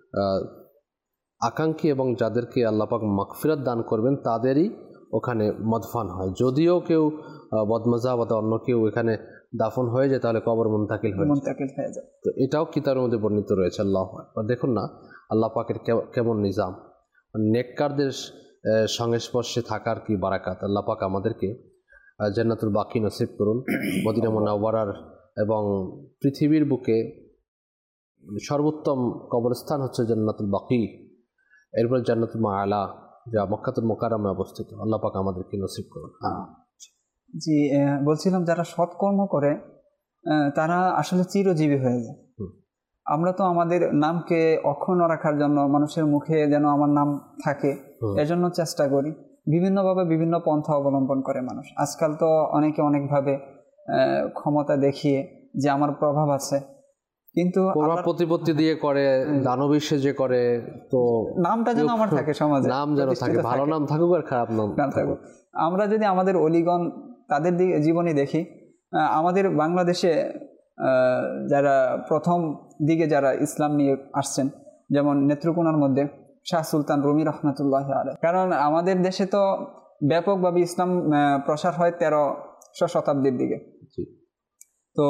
আকাঙ্ক্ষী এবং যাদেরকে আল্লাহ পাক মাগফিরাত দান করবেন তাদেরই ওখানে মদফান হয়। যদিও কেউ বদমজা বা অন্য কেউ এখানে দাফন হয়ে যায় তাহলে কবর মুনতাকিল হয়ে যায়। তো এটাও কিতাবের মধ্যে বর্ণিত রয়েছে। আল্লাহ আকবার, দেখুন না আল্লাহ পাকের কেমন নিজাম, নেককারদের সংস্পর্শে থাকার কি বারাকাত। আল্লাহ পাক আমাদেরকে জান্নাতুল বাকি নসিব করুন। মদিনা মুনাওয়ারার এবং পৃথিবীর বুকে সর্বোত্তম কবরস্থান হচ্ছে জান্নাতুল বাকি, এরপর জান্নাতুল মাআলা যা মক্কাতুল মুকাররমে অবস্থিত। আল্লাহ পাক আমাদেরকে নসিব করুন। জি, বলছিলাম যারা সৎকর্ম করে তারা আসলে চিরজীবী হয়ে যায়। আমরা তো আমাদের নামকে অক্ষুণ্ণ রাখার জন্য, মানুষের মুখে যেন আমার নাম থাকে এজন্য চেষ্টা করি, বিভিন্নভাবে বিভিন্ন পন্থা অবলম্বন করে মানুষ। আজকাল তো অনেকে অনেকভাবে ক্ষমতা দেখিয়ে যে আমার প্রভাব আছে, কিন্তু প্রতিপত্তি দিয়ে করে, দানবিশ্বে যে করে, তো নামটা যেন আমার থাকে, সমাজে নাম যেন থাকে, ভালো নাম থাকুক আর খারাপ নাম থাকুক। আমরা যদি আমাদের অলিগণ তাদের জীবনী দেখি, আমাদের বাংলাদেশে যারা প্রথম দিকে যারা ইসলাম নিয়ে আসছেন, যেমন নেত্রকোনার মধ্যে শাহ সুলতান রুমি রহমতুল্লাহ আলাইহি। কারণ আমাদের দেশে তো ব্যাপকভাবে ইসলাম প্রসার হয় তেরোশো শতাব্দীর দিকে। তো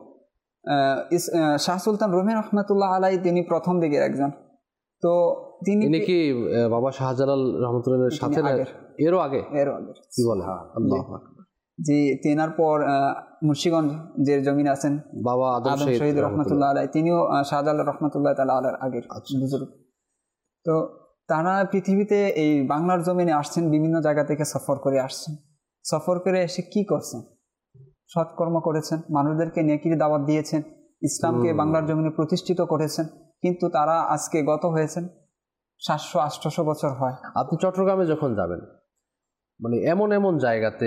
শাহ সুলতান রুমি রহমতুল্লাহ আলাইহি তিনি প্রথম দিকের একজন। তো তিনি কি বাবা শাহজালাল রহমতুল্লাহের সাথে এরও আগে এরও আগে কি বলে আল্লাহু আকবার। জি, তেনার পর মুন্সিগঞ্জ যে জমিন আছেন বাবা আদম শহীদ রহমতুল্লাহ আলাইহি, তিনিও শাহজালাল রহমতুল্লাহ তাআলা আলাইহির আগের বুজুর্গ। তো তারা পৃথিবীতে এই বাংলার জমিনে আসছেন, বিভিন্ন জায়গা থেকে সফর করে আসছেন। সফর করে এসে কি করছেন? সৎকর্ম করেছেন, মানুষদেরকে নেকির দাওয়াত দিয়েছেন, ইসলামকে বাংলার জমিনে প্রতিষ্ঠিত করেছেন। কিন্তু তারা আজকে গত হয়েছেন সাতশো আটশোশো বছর হয়। আপনি চট্টগ্রামে যখন যাবেন, মানে এমন এমন জায়গাতে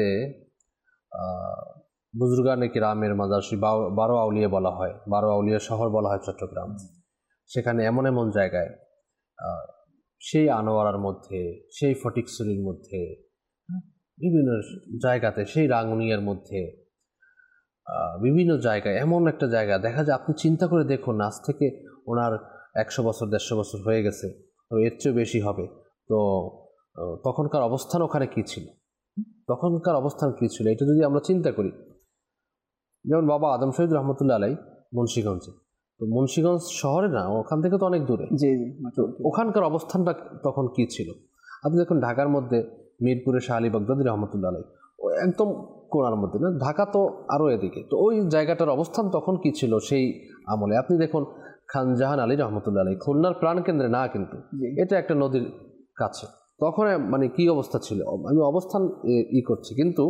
বুজুর্গানে কিরামের মাজার, বারো আউলিয়া বলা হয়, বারো আউলিয়া শহর বলা হয় চট্টগ্রাম। সেখানে এমন এমন জায়গায় সেই আনোয়ারার মধ্যে, সেই ফটিকছড়ির মধ্যে, বিভিন্ন জায়গাতে, সেই রাঙ্গুনিয়ার মধ্যে, বিভিন্ন জায়গায় এমন একটা জায়গা দেখা যায়, আপনি চিন্তা করে দেখুন, আজ থেকে ওনার একশো বছর দেড়শো বছর হয়ে গেছে, তো এর চেয়ে বেশি হবে। তো তখনকার অবস্থান ওখানে কী ছিল, তখনকার অবস্থান কী ছিল, এটা যদি আমরা চিন্তা করি। যেমন বাবা আদম শহীদ রহমতুল্লাহ আলাই মুন্সিগঞ্জে, তো মুন্সিগঞ্জ শহরে না, ওখান থেকে তো অনেক দূরে। জি জি। ওখানকার অবস্থানটা তখন কী ছিল? আপনি দেখুন ঢাকার মধ্যে মিরপুরে শাহ আলী বাগদাদী রহমতুল্লাহ আলাই, একদম কোণার মধ্যে না, ঢাকা তো আরও এদিকে। তো ওই জায়গাটার অবস্থান তখন কী ছিল সেই আমলে? আপনি দেখুন খান জাহান আলী রহমতুল্লাহ আলাই, খুলনার প্রাণকেন্দ্রে না, কিন্তু এটা একটা নদীর কাছে, তখন মানে কী অবস্থা ছিল, আমি অবস্থান ই করছি, কিন্তু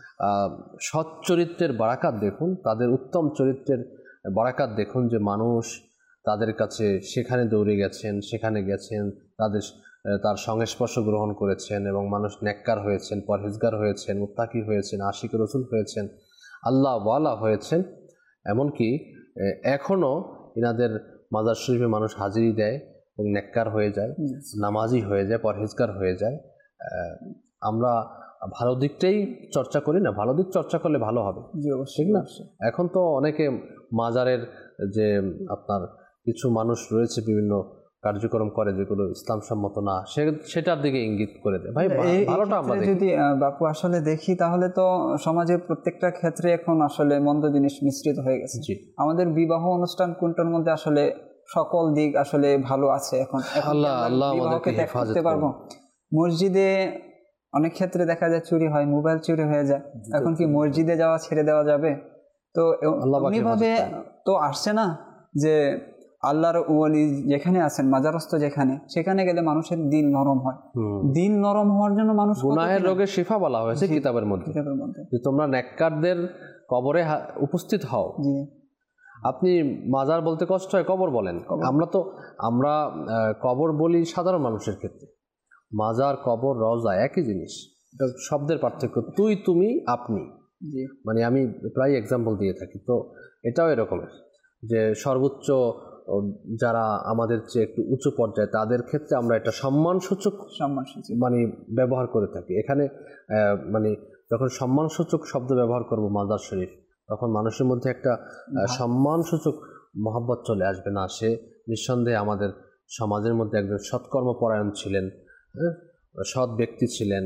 সৎ চরিত্রের বারাকাত দেখুন, তাদের উত্তম চরিত্রের বারাকাত দেখুন, যে মানুষ তাদের কাছে সেখানে দৌড়ে গেছেন, সেখানে গেছেন, তাদের তার সংস্পর্শ গ্রহণ করেছেন, এবং মানুষ নেককার হয়েছেন, পরহেজগার হয়েছেন, মুত্তাকি হয়েছেন, আশিক রসুল হয়েছেন, আল্লাহ ওয়ালা হয়েছেন। এমনকি এখনও এনাদের মাজার শরীফে মানুষ হাজিরি দেয় এবং নেককার হয়ে যায়, নামাজি হয়ে যায়, পরহেজগার হয়ে যায়। আমরা ভালো দিকটাই চর্চা করি না, ভালো দিক চর্চা করলে ভালো হবে, ঠিক না? এখন তো অনেকে মাজারের যে আপনার কিছু মানুষ রয়েছে বিভিন্ন কার্যক্রম করে যেগুলো ইসলাম সম্মত না, সেটার দিকে ইঙ্গিত করে দেয়। ভাই ভালোটা আমরা যদি বাপু আসলে দেখি, তাহলে তো সমাজের প্রত্যেকটা ক্ষেত্রে এখন আসলে মন্দ জিনিস মিশ্রিত হয়ে গেছে। আমাদের বিবাহ অনুষ্ঠান কোনটার মধ্যে আসলে সকল দিক আসলে ভালো আছে। এখন আল্লাহ আল্লাহ আমাদেরকে হেফাজত করতে পারবো। মসজিদে অনেক ক্ষেত্রে দেখা যায় চুরি হয়, মোবাইল চুরি হয়ে যায়, এখন কি মসজিদে যাওয়া ছেড়ে দেওয়া যাবে? তো এমনিভাবে তো আসছে না যে আল্লাহর ওলি যেখানে আছেন, মাজারস্থ যেখানে, সেখানে গেলে মানুষের দিল নরম হয়। দিল নরম হওয়ার জন্য মানুষ গুনাহের রোগের শিফা বলা হয়েছে কিতাবের মধ্যে, যে তোমরা নেককারদের কবরে উপস্থিত হও। আপনি মাজার বলতে কষ্ট হয়, কবর বলেন। আমরা তো আমরা কবর বলি সাধারণ মানুষের ক্ষেত্রে, মাজার, কবর, রওজা একই জিনিস, শব্দের পার্থক্য। তুই, তুমি, আপনি, মানে আমি প্রায় এক্সাম্পল দিয়ে থাকি। তো এটাও এরকমের যে সর্বোচ্চ যারা আমাদের চেয়ে একটু উঁচু পর্যায়ে, তাদের ক্ষেত্রে আমরা এটা সম্মানসূচক সম্মানসূচক মানে ব্যবহার করে থাকি। এখানে মানে যখন সম্মানসূচক শব্দ ব্যবহার করব মাজার শরীফ, তখন মানুষের মধ্যে একটা সম্মানসূচক মহব্বত চলে আসবে না। সে নিঃসন্দেহে আমাদের সমাজের মধ্যে একজন সৎকর্মপরায়ণ ছিলেন, সৎ ব্যক্তি ছিলেন,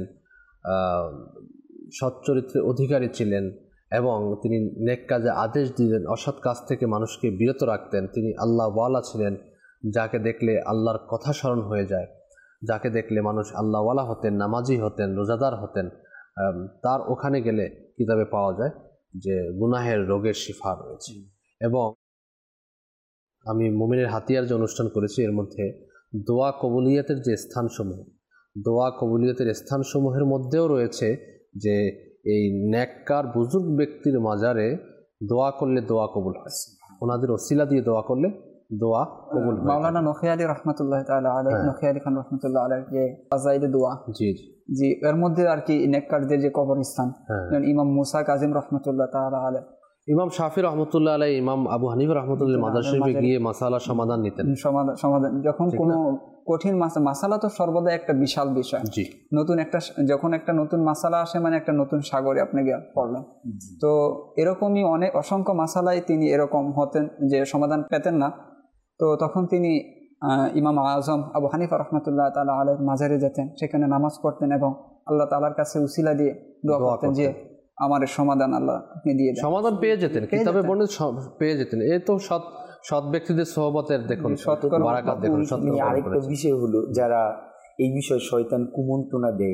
সৎ চরিত্রের অধিকারী ছিলেন, এবং তিনি নেক কাজে আদেশ দিতেন, অসৎ কাজ থেকে মানুষকে বিরত রাখতেন। তিনি আল্লাহ ওয়ালা ছিলেন, যাকে দেখলে আল্লাহর কথা স্মরণ হয়ে যায়, যাকে দেখলে মানুষ আল্লাহ ওয়ালা হতেন, নামাজি হতেন, রোজাদার হতেন। তার ওখানে গেলে কিতাবে পাওয়া যায় যে গুনাহের রোগের শিফা রয়েছে। এবং আমি মুমিনের হাতিয়ার যে অনুষ্ঠান করেছি, এর মধ্যে দোয়া কবুলিয়াতের যে স্থানসমূহ, দোয়া কবুলিয়াতের স্থানসমূহের মধ্যেও রয়েছে যে এই নেককার বুজুর্গ ব্যক্তির মাজারে দোয়া করলে দোয়া কবুল হয়, ওনাদের ওসিলা দিয়ে দোয়া করলে দোয়া কবুল হয়। মাওলানা নখী আলী রহমতুল্লাহ তাআলা আলাইহি, নখী আলী খান রহমতুল্লাহ আলাইহি যে ফাজাইলে দোয়া, জি জি, এর মধ্যে আর কি নেককারদের যে কবরস্থান, ইমাম মুসা কাজিম রহমতুল্লাহ তাআলা আলাইহি, ইমাম শাফি রহমতুল্লাহ আলাইহি, ইমাম আবু হানিফা রহমতুল্লাহ মাজার শরীফে গিয়ে মাসালা সমাধান নিতেন। সমাধান যখন কোনো কঠিন মাসালা, তো সর্বদা একটা বিশাল বিষয়। নতুন একটা যখন একটা নতুন মাসালা আসে, মানে একটা নতুন সাগরে আপনি গিয়ে পড়লেন। তো এরকমই অনেক অসংখ্য মাসালাই তিনি এরকম হতেন যে সমাধান পেতেন না। তো তখন তিনি ইমাম আজম আবু হানিফা রহমতুল্লাহ তাআলা আলাইহি মাজারে যেতেন, সেখানে নামাজ পড়তেন এবং আল্লাহ তাআলার কাছে উসিলা দিয়ে দোয়া করতেন যে আমার সমাধান আল্লাহ আপনি দিয়ে দেন। সমাধান পেয়ে যেতেন, কিতাবে বর্ণিত পেয়ে যেতেন। এই তো সৎ সৎ ব্যক্তিদের সোহবতের দেখুন বারাকাত দেখুন। আরেকটা বিষয় হলো, যারা এই বিষয়ে শয়তান কুমন্ত্রণা দেয়,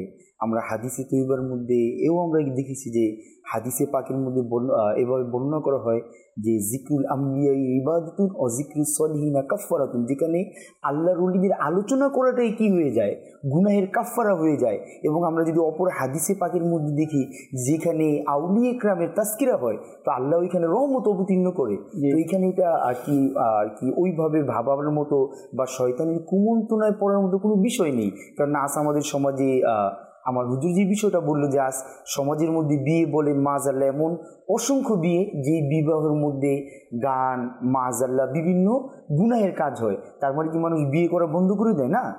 আমরা হাদিসে তৈবার মধ্যে এও আমরা দেখেছি যে হাদিসে পাকের মধ্যে এভাবে বর্ণনা করা হয় যে জিকরুল আম্বিয়া ইবাদাতুন ও জিকরুল সলিহিনা কাফফারাতুন, যেখানে আল্লাহর ওলিদের আলোচনা করাটাই কি হয়ে যায়, গুনাহের কাফফারা হয়ে যায়। এবং আমরা যদি অপর হাদিসে পাকের মধ্যে দেখি যেখানে আউলিয়া ইকরামের তাসকিরা হয় তো আল্লাহ ওইখানে রহমত অবতীর্ণ করে। তো এইখানে এটা আর কি আর কি ওইভাবে ভাবার মতো বা শয়তানের কুমন্ত্রণায় পড়ার মতো কোনো বিষয় নেই। কারণ আজ আমাদের সমাজে আমার হুজুর যে বিষয়টা বললো যে আজ সমাজের মধ্যে বিয়ে বলে মাজাল্লাহ এমন অসংখ্য বিয়ে যে বিবাহের মধ্যে গান মাজাল্লাহ বিভিন্ন গুনাহের কাজ হয়, তার মানে কি মানুষ বিয়ে করা বন্ধ করে দেয় না?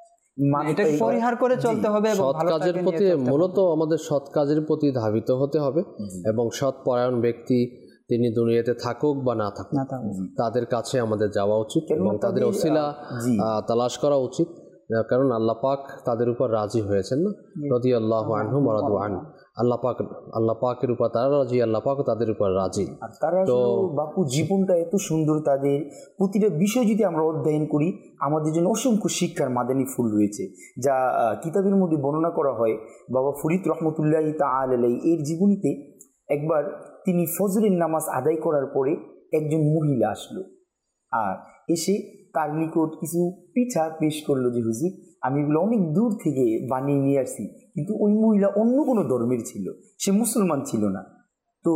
এটা পরিহার করে চলতে হবে এবং সৎ কাজের প্রতি মূলত আমাদের সৎ কাজের প্রতি ধাবিত হতে হবে এবং সৎ পরায়ণ ব্যক্তি তিনি দুনিয়াতে থাকুক বা না থাকুক তাদের কাছে আমাদের যাওয়া উচিত এবং তাদের ওসিলা তালাশ করা উচিত, কারণ আল্লাহ পাক তাদের উপর রাজি হয়েছেন না, রাদিয়াল্লাহু আনহুম ওয়া রাদু আন। আল্লাহ পাক আল্লাহ পাকের উপর তারা রাজি, আল্লাহ পাক তাদের উপর রাজি। আর তারা তো বাপু জীবনটা এত সুন্দর, তাদের প্রতিটা বিষয় যদি আমরা অধ্যয়ন করি আমাদের জন্য অসংখ্য শিক্ষার মাদানী ফুল রয়েছে, যা কিতাবের মধ্যে বর্ণনা করা হয়। বাবা ফরিদ রহমতুল্লাহ তাআলা আলাইহি এর জীবনীতে একবার তিনি ফজরের নামাজ আদায় করার পরে একজন মহিলা আসলো আর এসে তার নিকট কিছু পিঠা পেশ করলো যে হুজুর আমি এগুলো অনেক দূর থেকে বানিয়ে নিয়ে আসছি। কিন্তু ওই মহিলা অন্য কোনো ধর্মের ছিল, সে মুসলমান ছিল না। তো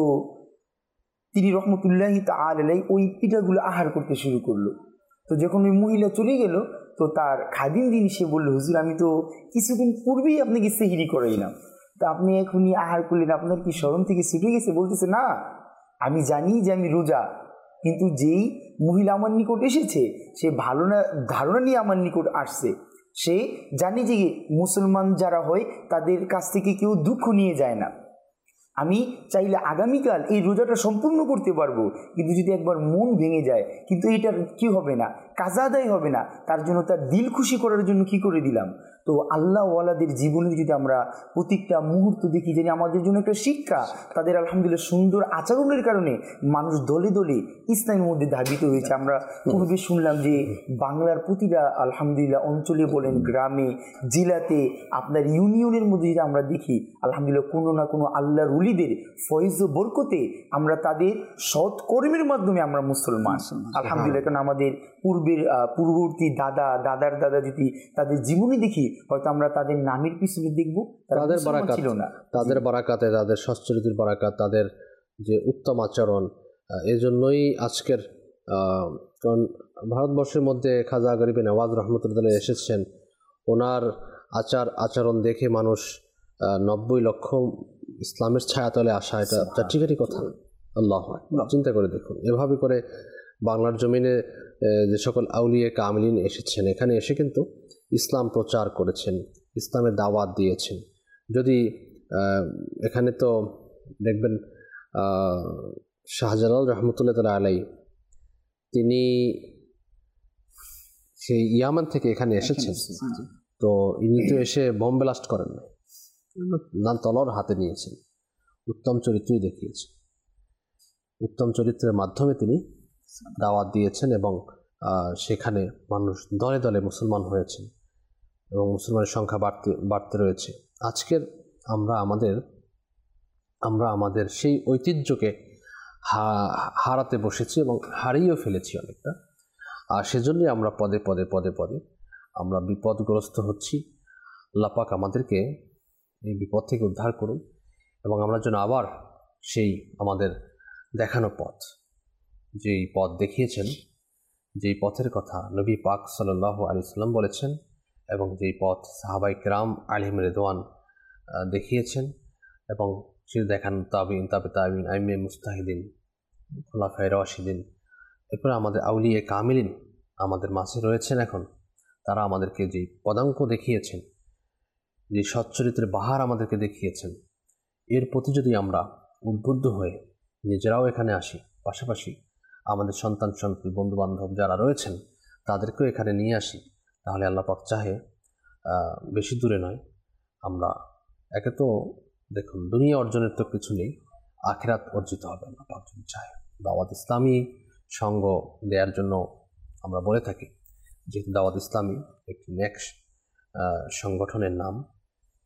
তিনি রহমতুল্লাহি তাআলা আলাইহি ওই পিঠাগুলো আহার করতে শুরু করলো। তো যখন ওই মহিলা চলে গেল তো তার খাদিম যিনি সে বললো হুজুর আমি তো কিছুদিন পূর্বেই আপনাকে সেহরি করাইলাম, তা আপনি এখনই আহার করলেন, আপনার কি শরম থেকে ছুটে গেছে? বলতেছে না, আমি জানি যে আমি রোজা, কিন্তু যেই মহিলা আমার নিকট এসেছে সে ভালো না ধারণা নিয়ে আমার নিকট আসছে, সে জানে যে মুসলমান যারা হয় তাদের কাছ থেকে কেউ দুঃখ নিয়ে যায় না। আমি চাইলে আগামীকাল এই রোজাটা সম্পূর্ণ করতে পারবো, কিন্তু যদি একবার মন ভেঙে যায় কিন্তু এটার কি হবে না, কাজা আদায় হবে না, তার জন্য তার দিল খুশি করার জন্য কি করে দিলাম। তো আল্লাহ ওয়ালাদের জীবনে যদি আমরা প্রত্যেকটা মুহূর্ত দেখি জানি আমাদের জন্য একটা শিক্ষা, তাদের আলহামদুলিল্লাহ সুন্দর আচরণের কারণে মানুষ দলে দলে ইসলামের মধ্যে ধাবিত হয়েছে। আমরা পূর্বে শুনলাম যে বাংলার প্রতিটা আলহামদুলিল্লাহ অঞ্চলে বলেন, গ্রামে, জেলাতে, আপনার ইউনিয়নের মধ্যে যদি আমরা দেখি আলহামদুলিল্লাহ কোনো না কোনো আল্লাহর ওলিদের ফয়েজ ও বরকতে আমরা তাদের সৎ কর্মের মাধ্যমে আমরা মুসলমান আলহামদুলিল্লাহ। কারণ আমাদের পূর্বের পূর্ববর্তী দাদা দাদার দাদা যদি তাদের জীবনী দেখি হয়তো আমরা তাদের নামের পিছনে দেখবো তাদের বারাকাত ছিল না, তাদের বারাকাতে, তাদের সচ্চরিত্রের বারাকাত, তাদের যে উত্তম আচরণ, এজন্যই আজকের কারণ ভারতবর্ষের মধ্যে খাজা গরিব নওয়াজ রহমতুল্লাহ এসেছেন, ওনার আচার আচরণ দেখে মানুষ নব্বই লক্ষ ইসলামের ছায়াতলে আসা, এটা চারটিখাটি কথা। আল্লাহ চিন্তা করে দেখুন, এভাবে করে বাংলার জমিনে যে সকল আউলিয়া কামিলিন এসেছেন এখানে এসে কিন্তু ইসলাম প্রচার করেছেন, ইসলামের দাওয়াত দিয়েছেন। যদি এখানে তো দেখবেন শাহজালাল রহমতুল্লাহ তাআলা আলাইহি তিনি সেই ইয়ামান থেকে এখানে এসেছেন, তো ইনি তো এসে বোম ব্লাস্ট করেন না, না তলোয়ার হাতে নিয়েছেন, উত্তম চরিত্রই দেখিয়েছেন, উত্তম চরিত্রের মাধ্যমে তিনি দাওয়াত দিয়েছেন এবং সেখানে মানুষ দলে দলে মুসলমান হয়েছেন এবং মুসলমানের সংখ্যা বাড়তে বাড়তে রয়েছে। আজকের আমরা আমাদের আমরা আমাদের সেই ঐতিহ্যকে হারাতে বসেছি এবং হারিয়েও ফেলেছি অনেকটা, আর সেজন্যই আমরা পদে পদে পদে পদে আমরা বিপদগ্রস্ত হচ্ছি। আল্লাহ পাক আমাদেরকে এই বিপদ থেকে উদ্ধার করুন এবং আমরা যেন আবার সেই আমাদের দেখানো পথ, যেই পথ দেখিয়েছেন, যেই পথের কথা নবী পাক সাল্লাল্লাহু আলাইহি সাল্লাম বলেছেন এবং যেই পথ সাহাবাই কেরাম আলিম রিদওয়ান দেখিয়েছেন এবং সে দেখান তাবিন তাবে তাবিন আইমে মুস্তাহিদিন খোলাফায়ে রাশিদিন, এরপরে আমাদের আউলিয়া কামিলিন আমাদের মাঝে রয়েছেন এখন, তারা আমাদেরকে যে পদাঙ্ক দেখিয়েছেন, যে সচ্চরিত্রের বাহার আমাদেরকে দেখিয়েছেন, এর প্রতি যদি আমরা উদ্বুদ্ধ হয়ে নিজেরাও এখানে আসি, পাশাপাশি আমাদের সন্তান সন্ততি বন্ধুবান্ধব যারা রয়েছেন তাদেরকেও এখানে নিয়ে আসি, তাহলে আল্লাহ পাক চাহে বেশি দূরে নয় আমরা একে তো দেখুন দুনিয়া অর্জনের তো কিছু নেই, আখিরাত অর্জিত হবে আল্লাহ পাক যদি চায়। দাওয়াত ইসলামী সঙ্গ দেওয়ার জন্য আমরা বলে থাকি, যেহেতু দাওয়াত ইসলামী একটি নেক্সট সংগঠনের নাম,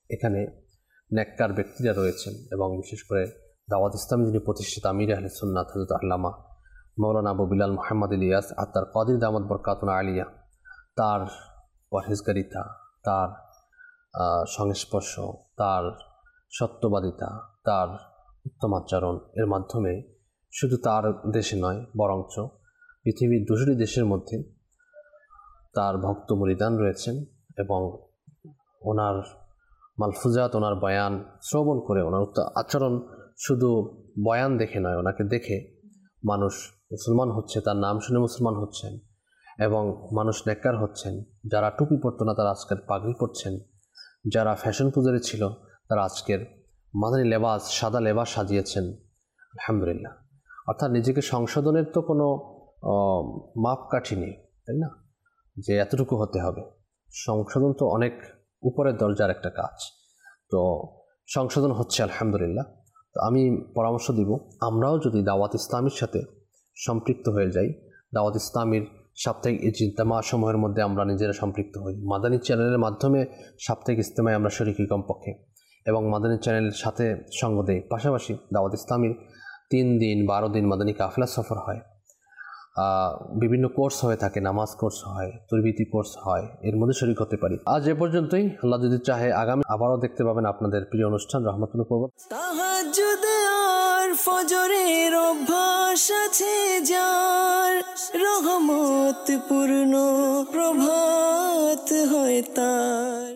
এখানে নেককার ব্যক্তিরা রয়েছেন এবং বিশেষ করে দাওয়াত ইসলাম যিনি প্রতিষ্ঠিত আমির আহলে সুন্নাত হযরত আল্লামা মাওলানা আবু বিলাল মুহাম্মদ ইলিয়াস আত্মার কাদির দামাত বরকাতুনা আলিয়া, তার পরহেজগারিতা, তার সংস্পর্শ, তার সত্যবাদিতা, তার উত্তম আচরণ এর মাধ্যমে শুধু তার দেশে নয় বরঞ্চ পৃথিবীর দুশোটি দেশের মধ্যে তার ভক্ত মুরিদান রয়েছেন এবং ওনার মালফুজাত, ওনার বয়ান শ্রবণ করে, ওনার আচরণ শুধু বয়ান দেখে নয়, ওনাকে দেখে মানুষ মুসলমান হচ্ছে, তার নাম শুনে মুসলমান হচ্ছেন এবং মানুষ নেককার হচ্ছেন। যারা টুপি পরতো না তারা আজকের পাগড়ি পরছেন, যারা ফ্যাশন পূজারী ছিল তারা আজকের মাদানী লেবাস, সাদা লেবাস সাজিয়েছেন, আলহামদুলিল্লাহ। অর্থাৎ নিজেকে সংশোধনের তো কোনো মাপকাঠি নেই, তাই না, যে এতটুকু হতে হবে। সংশোধন তো অনেক উপরের দরজার একটা কাজ, তো সংশোধন হচ্ছে আলহামদুলিল্লাহ। তো আমি পরামর্শ দিব আমরাও যদি দাওয়াত ইসলামের সাথে সম্পৃক্ত হয়ে যাই, দাওয়াত ইসলামের সাপ্তাহিক ইজতেমা সমূহের মধ্যে আমরা নিজেরা সম্পৃক্ত হই, মাদানী চ্যানেলের মাধ্যমে সাপ্তাহিক ইজতেমায় আমরা শরীকি কমপক্ষে, এবং মাদানী চ্যানেলের সাথে সঙ্গ দেই। পাশাপাশি দাওয়াত ইসলামের তিন দিন বারো দিন মাদানী কাফেলা সফর হয়, বিভিন্ন কোর্স হয়ে থাকে, নামাজ কোর্স হয়, তরবিতি কোর্স হয়, এর মধ্যে শরীক হতে পারি। আজ এ পর্যন্তই। আল্লাহ যদি চাহে আগামী আবারও দেখতে পাবেন আপনাদের প্রিয় অনুষ্ঠান রহমতুল পর্বত। তাহাজ্জুদ আর ফজরের অভ্যাস আছে যার, রহমত পূর্ণ প্রভাত হয় তার।